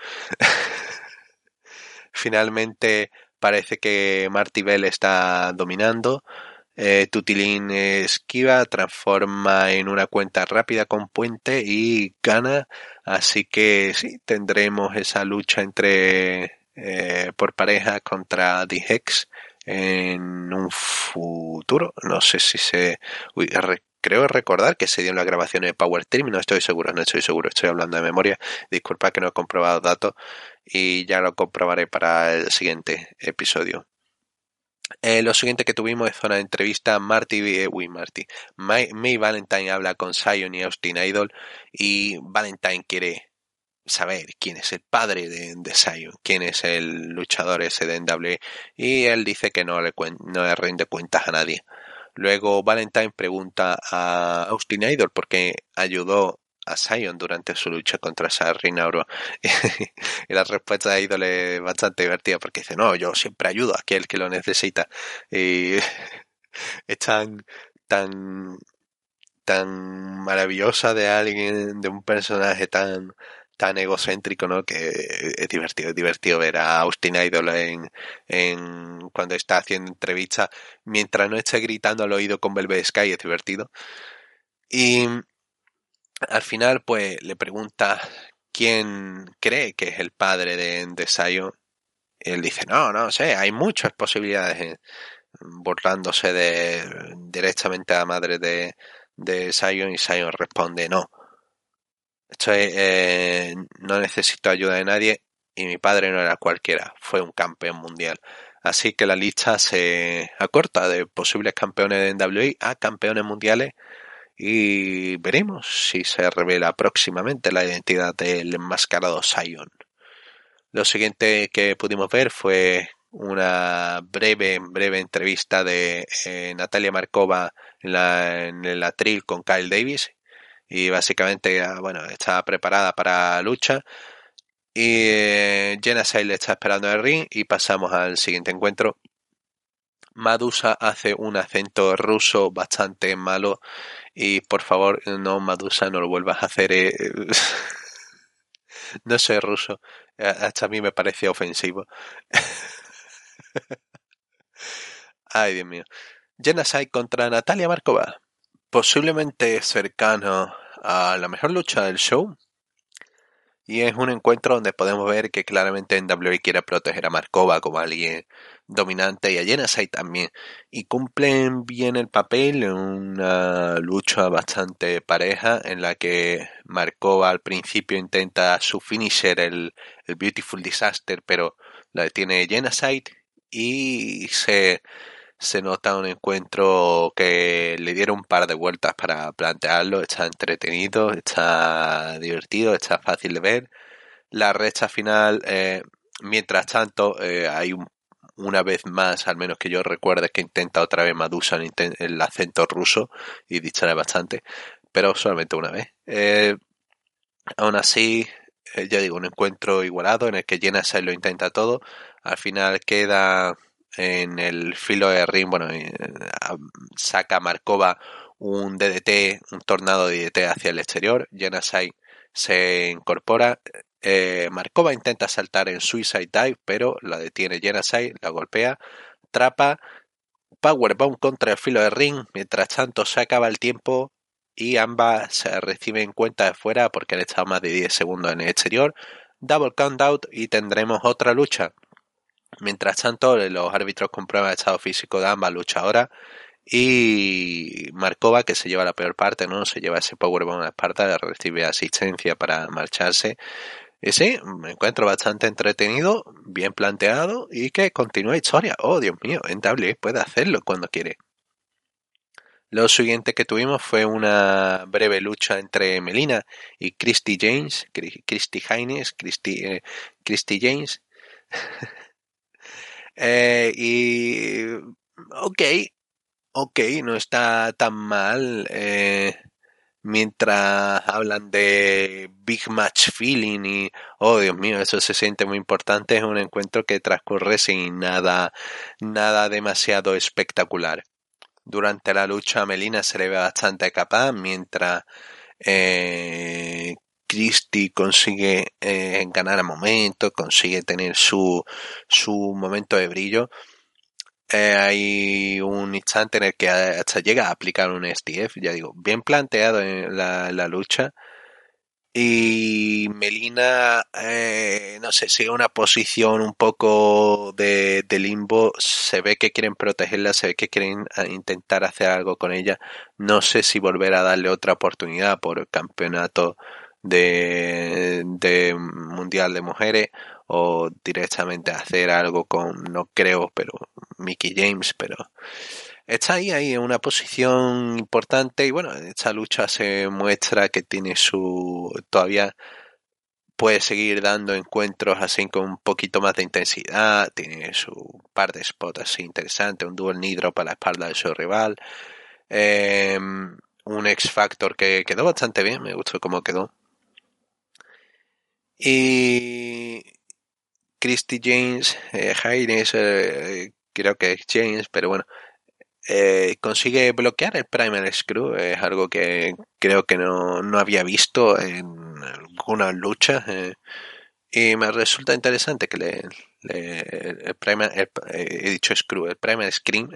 Finalmente parece que Marty Bell está dominando. Tutti Lin esquiva, transforma en una cuenta rápida con puente y gana. Así que sí, tendremos esa lucha entre por pareja contra The Hex en un futuro. No sé si se... creo recordar que se dio en las grabaciones de Power Trip, no estoy seguro, estoy hablando de memoria. Disculpa que no he comprobado datos y ya lo comprobaré para el siguiente episodio. Lo siguiente que tuvimos es zona de entrevista. May Valentine habla con Zion y Austin Idol, y Valentine quiere saber quién es el padre de Zion, quién es el luchador ese de NWA, y él dice que no le rinde cuentas a nadie. Luego Valentine pregunta a Austin Idol por qué ayudó a Zion durante su lucha contra Rinauro. Y la respuesta de Idol es bastante divertida porque dice, no, yo siempre ayudo a aquel que lo necesita. Y es tan maravillosa de alguien, de un personaje tan egocéntrico, ¿no? Que es divertido ver a Austin Idol en cuando está haciendo entrevistas, mientras no esté gritando al oído con Velvet Sky, es divertido. Y al final, pues, le pregunta quién cree que es el padre de Zion. Él dice, no sé, hay muchas posibilidades, burlándose directamente a la madre de Zion, y Zion responde, no. No necesito ayuda de nadie, y mi padre no era cualquiera, fue un campeón mundial. Así que la lista se acorta de posibles campeones de NWA a campeones mundiales, y veremos si se revela próximamente la identidad del enmascarado Sion. Lo siguiente que pudimos ver fue una breve entrevista de Natalia Markova en el atril con Kyle Davis, y básicamente está preparada para la lucha, y Jenna Sale está esperando en el ring y pasamos al siguiente encuentro. Madusa hace un acento ruso bastante malo y por favor, no, Madusa, no lo vuelvas a hacer. No soy ruso, hasta a mí me parecía ofensivo. Ay, Dios mío. Jenna Sale contra Natalia Markova, posiblemente cercano a la mejor lucha del show. Y es un encuentro donde podemos ver que claramente NWA quiere proteger a Markova como alguien dominante y a Jenna Sale también. Y cumplen bien el papel en una lucha bastante pareja en la que Markova al principio intenta su finisher, el Beautiful Disaster, pero la detiene Jenna Sale y se nota un encuentro que le dieron un par de vueltas para plantearlo. Está entretenido, está divertido, está fácil de ver. La recta final, mientras tanto, hay una vez más, al menos que yo recuerde, que intenta otra vez Madusa el acento ruso y distrae bastante, pero solamente una vez. Aún así, ya digo, un encuentro igualado en el que Jenna Sale lo intenta todo. Al final queda en el filo de ring, saca Markova un DDT, un tornado de DDT hacia el exterior. Jenna Sale se incorpora. Markova intenta saltar en Suicide Dive, pero la detiene Jenna Sale, la golpea, atrapa, Powerbomb contra el filo de ring. Mientras tanto se acaba el tiempo y ambas se reciben cuenta de fuera porque han estado más de 10 segundos en el exterior. Double count out y tendremos otra lucha. Mientras tanto, los árbitros comprueban el estado físico de ambas luchadoras y Markova, que se lleva la peor parte, ¿no? Se lleva ese powerbomb a la espalda, recibe asistencia para marcharse. Y sí, me encuentro bastante entretenido, bien planteado y que continúa historia. Oh, Dios mío, NWA puede hacerlo cuando quiere. Lo siguiente que tuvimos fue una breve lucha entre Melina y Christy James. Christy James. Y ok, no está tan mal. Mientras hablan de Big Match Feeling y, oh Dios mío, eso se siente muy importante. Es un encuentro que transcurre sin nada demasiado espectacular. Durante la lucha a Melina se le ve bastante capaz, mientras Christy consigue ganar a momentos, consigue tener su momento de brillo. Hay un instante en el que hasta llega a aplicar un STF, ya digo, bien planteado en la lucha. Y Melina, no sé, sigue una posición un poco de limbo. Se ve que quieren protegerla, se ve que quieren intentar hacer algo con ella. No sé si volver a darle otra oportunidad por el campeonato de mundial de mujeres o directamente hacer algo con, no creo, pero Mickie James, pero está ahí en una posición importante y bueno, esta lucha se muestra que tiene todavía puede seguir dando encuentros así con un poquito más de intensidad, tiene su par de spots así interesantes, un dual knee drop a la espalda de su rival, un X Factor que quedó bastante bien, me gustó cómo quedó. Y Christy James, Haynes, creo que es James, pero bueno, consigue bloquear el Primal Screw. Es algo que creo que no había visto en alguna lucha, y me resulta interesante que el Primal, he dicho Screw, el Primal Scream.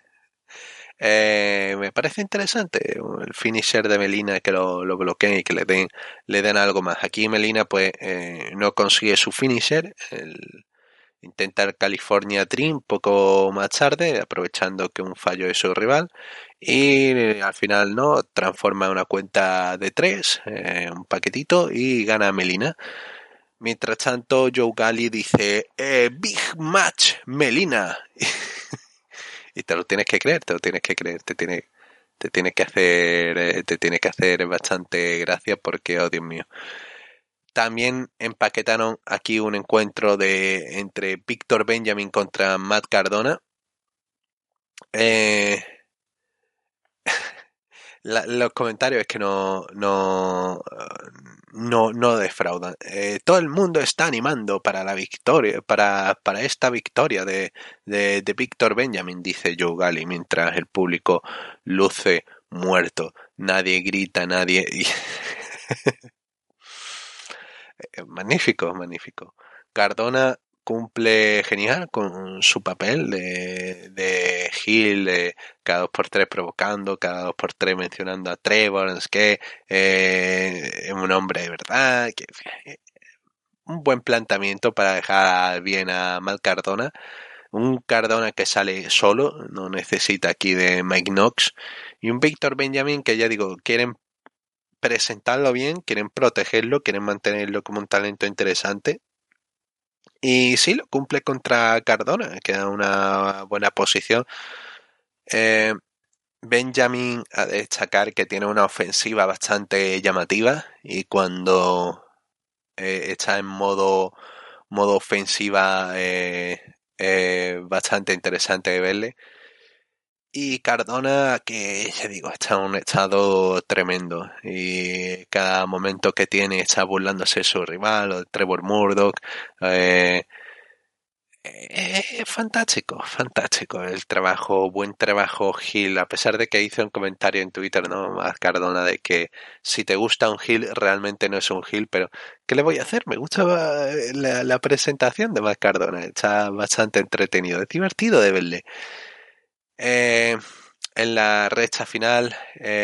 Me parece interesante el finisher de Melina, que lo bloqueen y que le den algo más. Aquí Melina pues no consigue su finisher, intenta el California Dream un poco más tarde, aprovechando que un fallo de su rival, y al final no, transforma una cuenta de 3, un paquetito, y gana Melina. Mientras tanto, Joe Galli dice, Big Match Melina. Y te lo tienes que creer, te te tiene que hacer bastante gracia porque, oh Dios mío. También empaquetaron aquí un encuentro entre Víctor Benjamin contra Matt Cardona. Los comentarios es que no defraudan. Todo el mundo está animando para la victoria, para esta victoria de Víctor Benjamin, dice Joe Galli, mientras el público luce muerto. Nadie grita, nadie. Magnífico, magnífico. Cardona cumple genial con su papel de heel, cada 2x3 provocando, cada 2x3 mencionando a Trevor, es que es un hombre de verdad, que un buen planteamiento para dejar bien a Matt Cardona, un Cardona que sale solo, no necesita aquí de Mike Knox, y un Víctor Benjamin que ya digo, quieren presentarlo bien, quieren protegerlo, quieren mantenerlo como un talento interesante. Y sí, lo cumple contra Cardona, queda una buena posición. Benjamin, a destacar que tiene una ofensiva bastante llamativa y cuando está en modo ofensiva bastante interesante de verle. Y Cardona, que ya digo, está en un estado tremendo y cada momento que tiene está burlándose de su rival o de Trevor Murdoch. Fantástico el trabajo, buen trabajo Gil, a pesar de que hice un comentario en Twitter, ¿no? A Cardona de que si te gusta un Gil, realmente no es un Gil, pero ¿qué le voy a hacer? Me gusta la presentación de Matt Cardona, está bastante entretenido, es divertido de verle. En la recta final,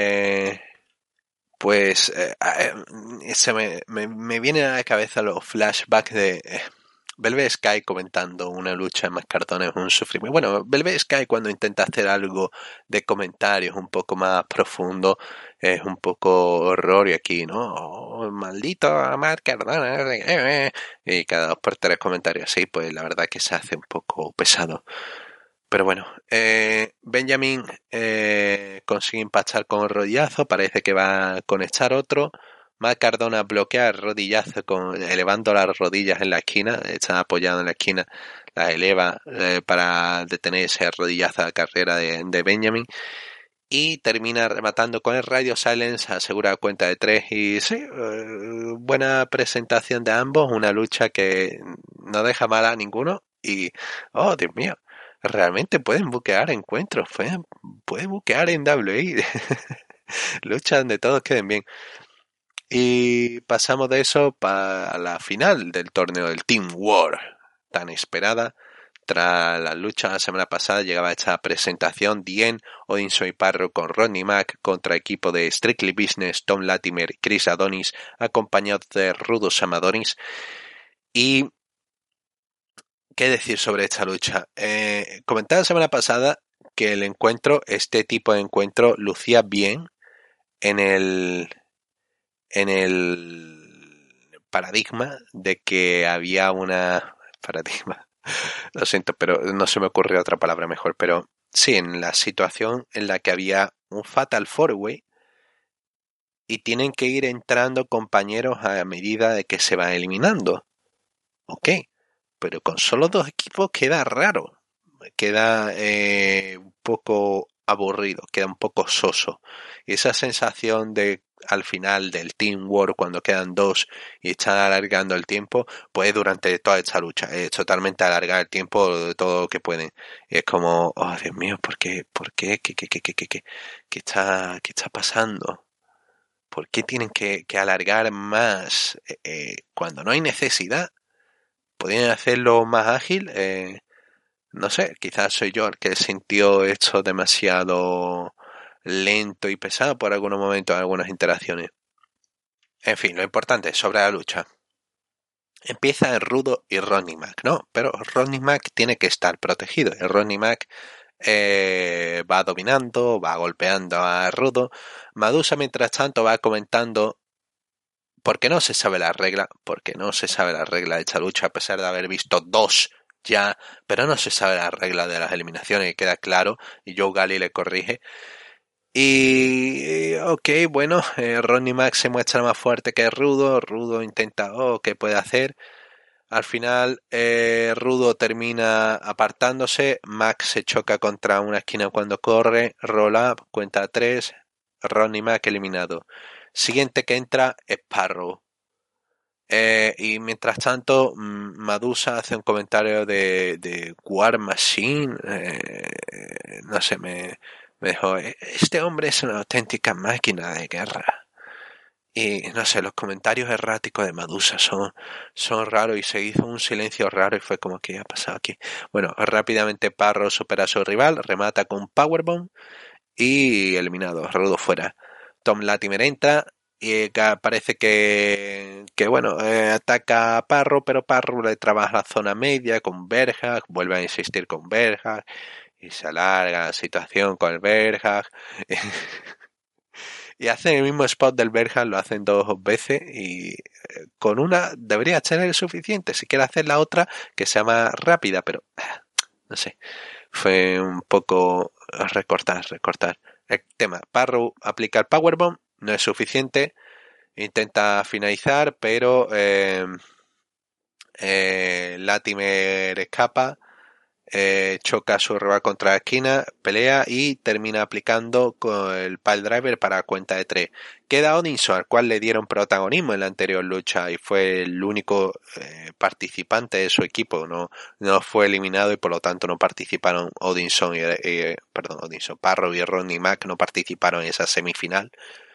pues se me vienen a la cabeza los flashbacks de Velvet Sky comentando una lucha en Matt Cardona es un sufrimiento. Bueno, Velvet Sky cuando intenta hacer algo de comentarios un poco más profundo es un poco horror y aquí, ¿no? Oh, maldito Matt Cardona. Y cada 2x3 comentarios así, pues la verdad que se hace un poco pesado. Pero bueno, Benjamin consigue impactar con el rodillazo, parece que va a conectar otro. Matt Cardona bloquea el rodillazo elevando las rodillas en la esquina, está apoyado en la esquina, las eleva para detener ese rodillazo a la carrera de Benjamin. Y termina rematando con el Radio Silence, asegura cuenta de 3 y sí, buena presentación de ambos, una lucha que no deja mal a ninguno y, oh Dios mío, realmente pueden buquear encuentros, pueden buquear en WWE, lucha donde todos queden bien. Y pasamos de eso para la final del torneo del Team War, tan esperada. Tras la lucha la semana pasada llegaba esta presentación Dien, Odinson y Parro con Rodney Mack contra equipo de Strictly Business, Tom Latimer y Chris Adonis, acompañados de Rudos Amadonis. Y ¿qué decir sobre esta lucha? Comentaba la semana pasada que este tipo de encuentro lucía bien en el paradigma de que había paradigma, lo siento, pero no se me ocurrió otra palabra mejor, pero sí, en la situación en la que había un Fatal 4-Way y tienen que ir entrando compañeros a medida de que se van eliminando. Ok, pero con solo 2 equipos queda raro, queda un poco aburrido, queda un poco soso. Y esa sensación de al final del Team War cuando quedan 2 y están alargando el tiempo, pues durante toda esta lucha es totalmente alargar el tiempo de todo lo que pueden. Y es como, oh Dios mío, ¿por qué? ¿Qué está pasando? ¿Por qué tienen que alargar más cuando no hay necesidad? ¿Podrían hacerlo más ágil? No sé, quizás soy yo el que sintió esto demasiado lento y pesado por algunos momentos en algunas interacciones. En fin, lo importante sobre la lucha. Empieza el Rudo y Rodney Mack, ¿no? Pero Rodney Mack tiene que estar protegido. El Rodney Mack va dominando, va golpeando a Rudo. Madusa, mientras tanto, va comentando por qué no se sabe la regla, de esta lucha, a pesar de haber visto 2 ya, pero no se sabe la regla de las eliminaciones, y queda claro, y Joe Galli le corrige. Y ok, bueno, Ronnie Mac se muestra más fuerte que Rudo. Rudo intenta, ¿qué puede hacer? Al final, Rudo termina apartándose. Mac se choca contra una esquina cuando corre. Roll up, cuenta 3. Ronnie Mac eliminado. Siguiente que entra, Sparrow. Y mientras tanto, Madusa hace un comentario de War Machine. No sé, me dijo, este hombre es una auténtica máquina de guerra. Y no sé, los comentarios erráticos de Madusa son raros y se hizo un silencio raro y fue como, ¿qué ha pasado aquí? Bueno, rápidamente Parro supera a su rival, remata con Powerbomb y eliminado, Rudo fuera. Tom Latimer entra y parece que bueno, ataca a Parro, pero Parro le trabaja la zona media con Berhag, vuelve a insistir con Berhag y se alarga la situación con el Berhag. Y hacen el mismo spot del Berhag, lo hacen 2 veces y con una debería ser suficiente. Si quiere hacer la otra, que sea más rápida, pero no sé. Fue un poco recortar. El tema, Parrow aplica el Powerbomb, no es suficiente. Intenta finalizar, pero Latimer escapa. Choca a su rival contra la esquina, pelea y termina aplicando con el pile driver para cuenta de 3. Queda Odinson, al cual le dieron protagonismo en la anterior lucha y fue el único participante de su equipo, no fue eliminado y por lo tanto no participaron Parrow y Ronnie Mac no participaron en esa semifinal.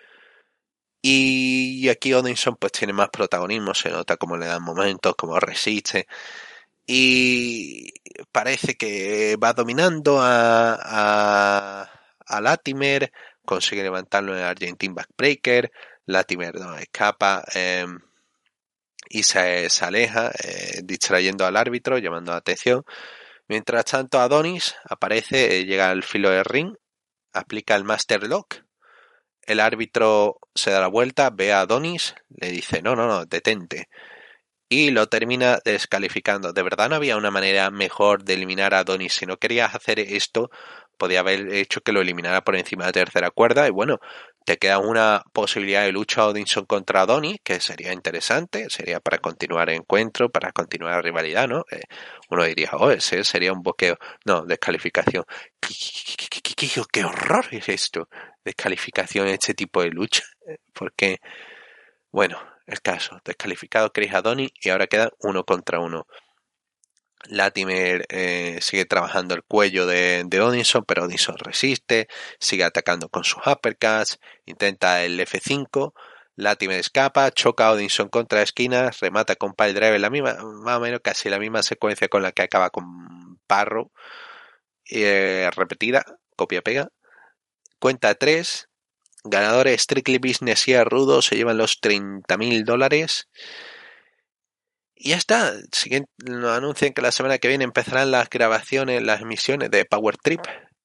Y aquí Odinson pues tiene más protagonismo, se nota cómo le dan momentos, cómo resiste. Y parece que va dominando a Latimer, consigue levantarlo en el Argentine Backbreaker. Latimer no escapa y se aleja, distrayendo al árbitro, llamando la atención. Mientras tanto, Adonis aparece, llega al filo del ring, aplica el Master Lock. El árbitro se da la vuelta, ve a Adonis, le dice: no, detente. Y lo termina descalificando. De verdad no había una manera mejor de eliminar a Adonis. Si no querías hacer esto, podía haber hecho que lo eliminara por encima de la tercera cuerda. Y bueno, te queda una posibilidad de lucha Odinson contra Adonis, que sería interesante. Sería para continuar el encuentro, para continuar la rivalidad, ¿no? Uno diría, ese sería un boqueo. No, descalificación. ¿Qué horror es esto? Descalificación en este tipo de lucha. Porque, bueno, el caso, descalificado Chris Adonis y ahora quedan 1 contra 1. Latimer sigue trabajando el cuello de Odinson, pero Odinson resiste, sigue atacando con sus uppercuts, intenta el F5, Latimer escapa, choca a Odinson contra esquinas, remata con pile driver, la misma, más o menos casi la misma secuencia con la que acaba con Parrow, repetida, copia-pega, cuenta 3. Ganadores Strictly Business y Rudo se llevan los $30,000. Y ya está. Nos anuncian que la semana que viene empezarán las grabaciones, las emisiones de Power Trip.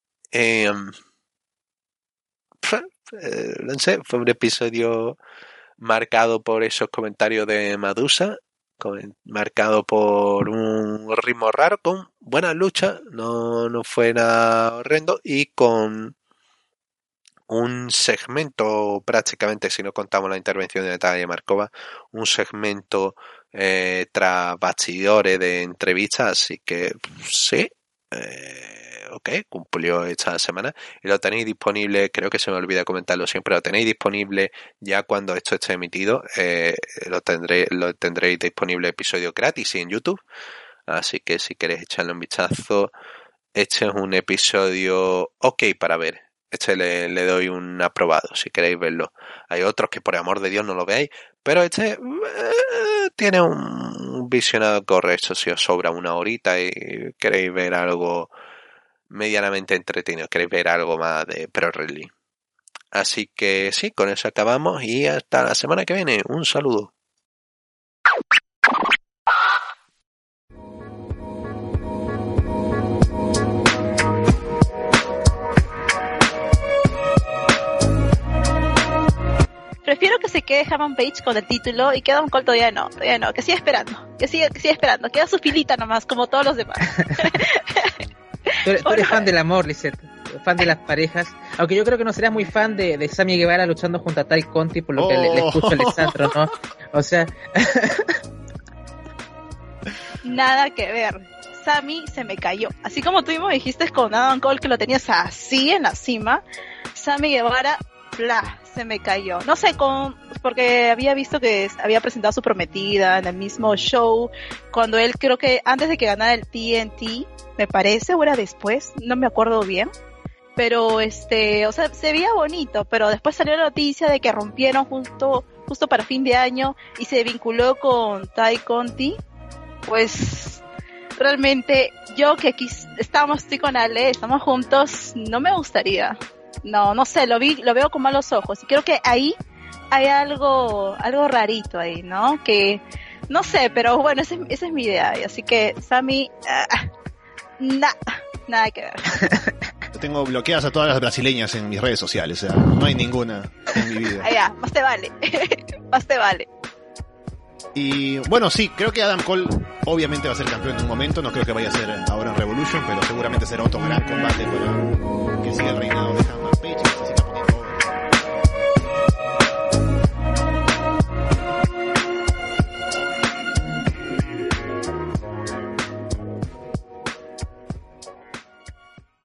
No sé, fue un episodio marcado por esos comentarios de Madusa, marcado por un ritmo raro, con buena lucha, no fue nada horrendo, y con un segmento, prácticamente, si no contamos la intervención de Natalia Markova, un segmento tras bastidores de entrevistas, así que sí, ok, cumplió esta semana y lo tenéis disponible, creo que se me olvida comentarlo siempre, lo tenéis disponible ya cuando esto esté emitido, lo tendréis disponible episodio gratis en YouTube, así que si queréis echarle un vistazo, este es un episodio ok para ver. Este le doy un aprobado si queréis verlo. Hay otros que por amor de Dios no lo veáis, pero este tiene un visionado correcto si os sobra una horita y queréis ver algo medianamente entretenido, queréis ver algo más de Pro Wrestling. Así que sí, con eso acabamos y hasta la semana que viene. Un saludo. Prefiero que se quede Hammond Page con el título y queda un Cole todavía no, que siga esperando, queda su filita nomás, como todos los demás. Tú eres fan del amor, Lisette. fan de las parejas. Aunque yo creo que no serás muy fan de Sammy Guevara luchando junto a Ty Conti, por lo que le escucho a Alessandro, ¿no? O sea... Nada que ver. Sammy se me cayó. Así como tú mismo dijiste con Adam Cole que lo tenías así en la cima, Sammy Guevara, bla, se me cayó. No sé, porque había visto que había presentado a su prometida en el mismo show, cuando él creo que antes de que ganara el TNT, me parece, o era después, no me acuerdo bien. Pero o sea, se veía bonito, pero después salió la noticia de que rompieron justo para fin de año y se vinculó con Ty Conti. Pues realmente yo que aquí estoy con Ale, estamos juntos, no me gustaría. No sé, lo veo con malos ojos y creo que ahí hay algo rarito ahí, ¿no? Que no sé, pero bueno, esa es mi idea. Así que Sammy, nada que ver. Tengo bloqueadas a todas las brasileñas en mis redes sociales, o sea, no hay ninguna en mi vida. Ya, más te vale. Más te vale. Y bueno, sí, creo que Adam Cole obviamente va a ser campeón en un momento, no creo que vaya a ser ahora en Revolution, pero seguramente será otro gran combate para que siga el reinado de Hangman Page.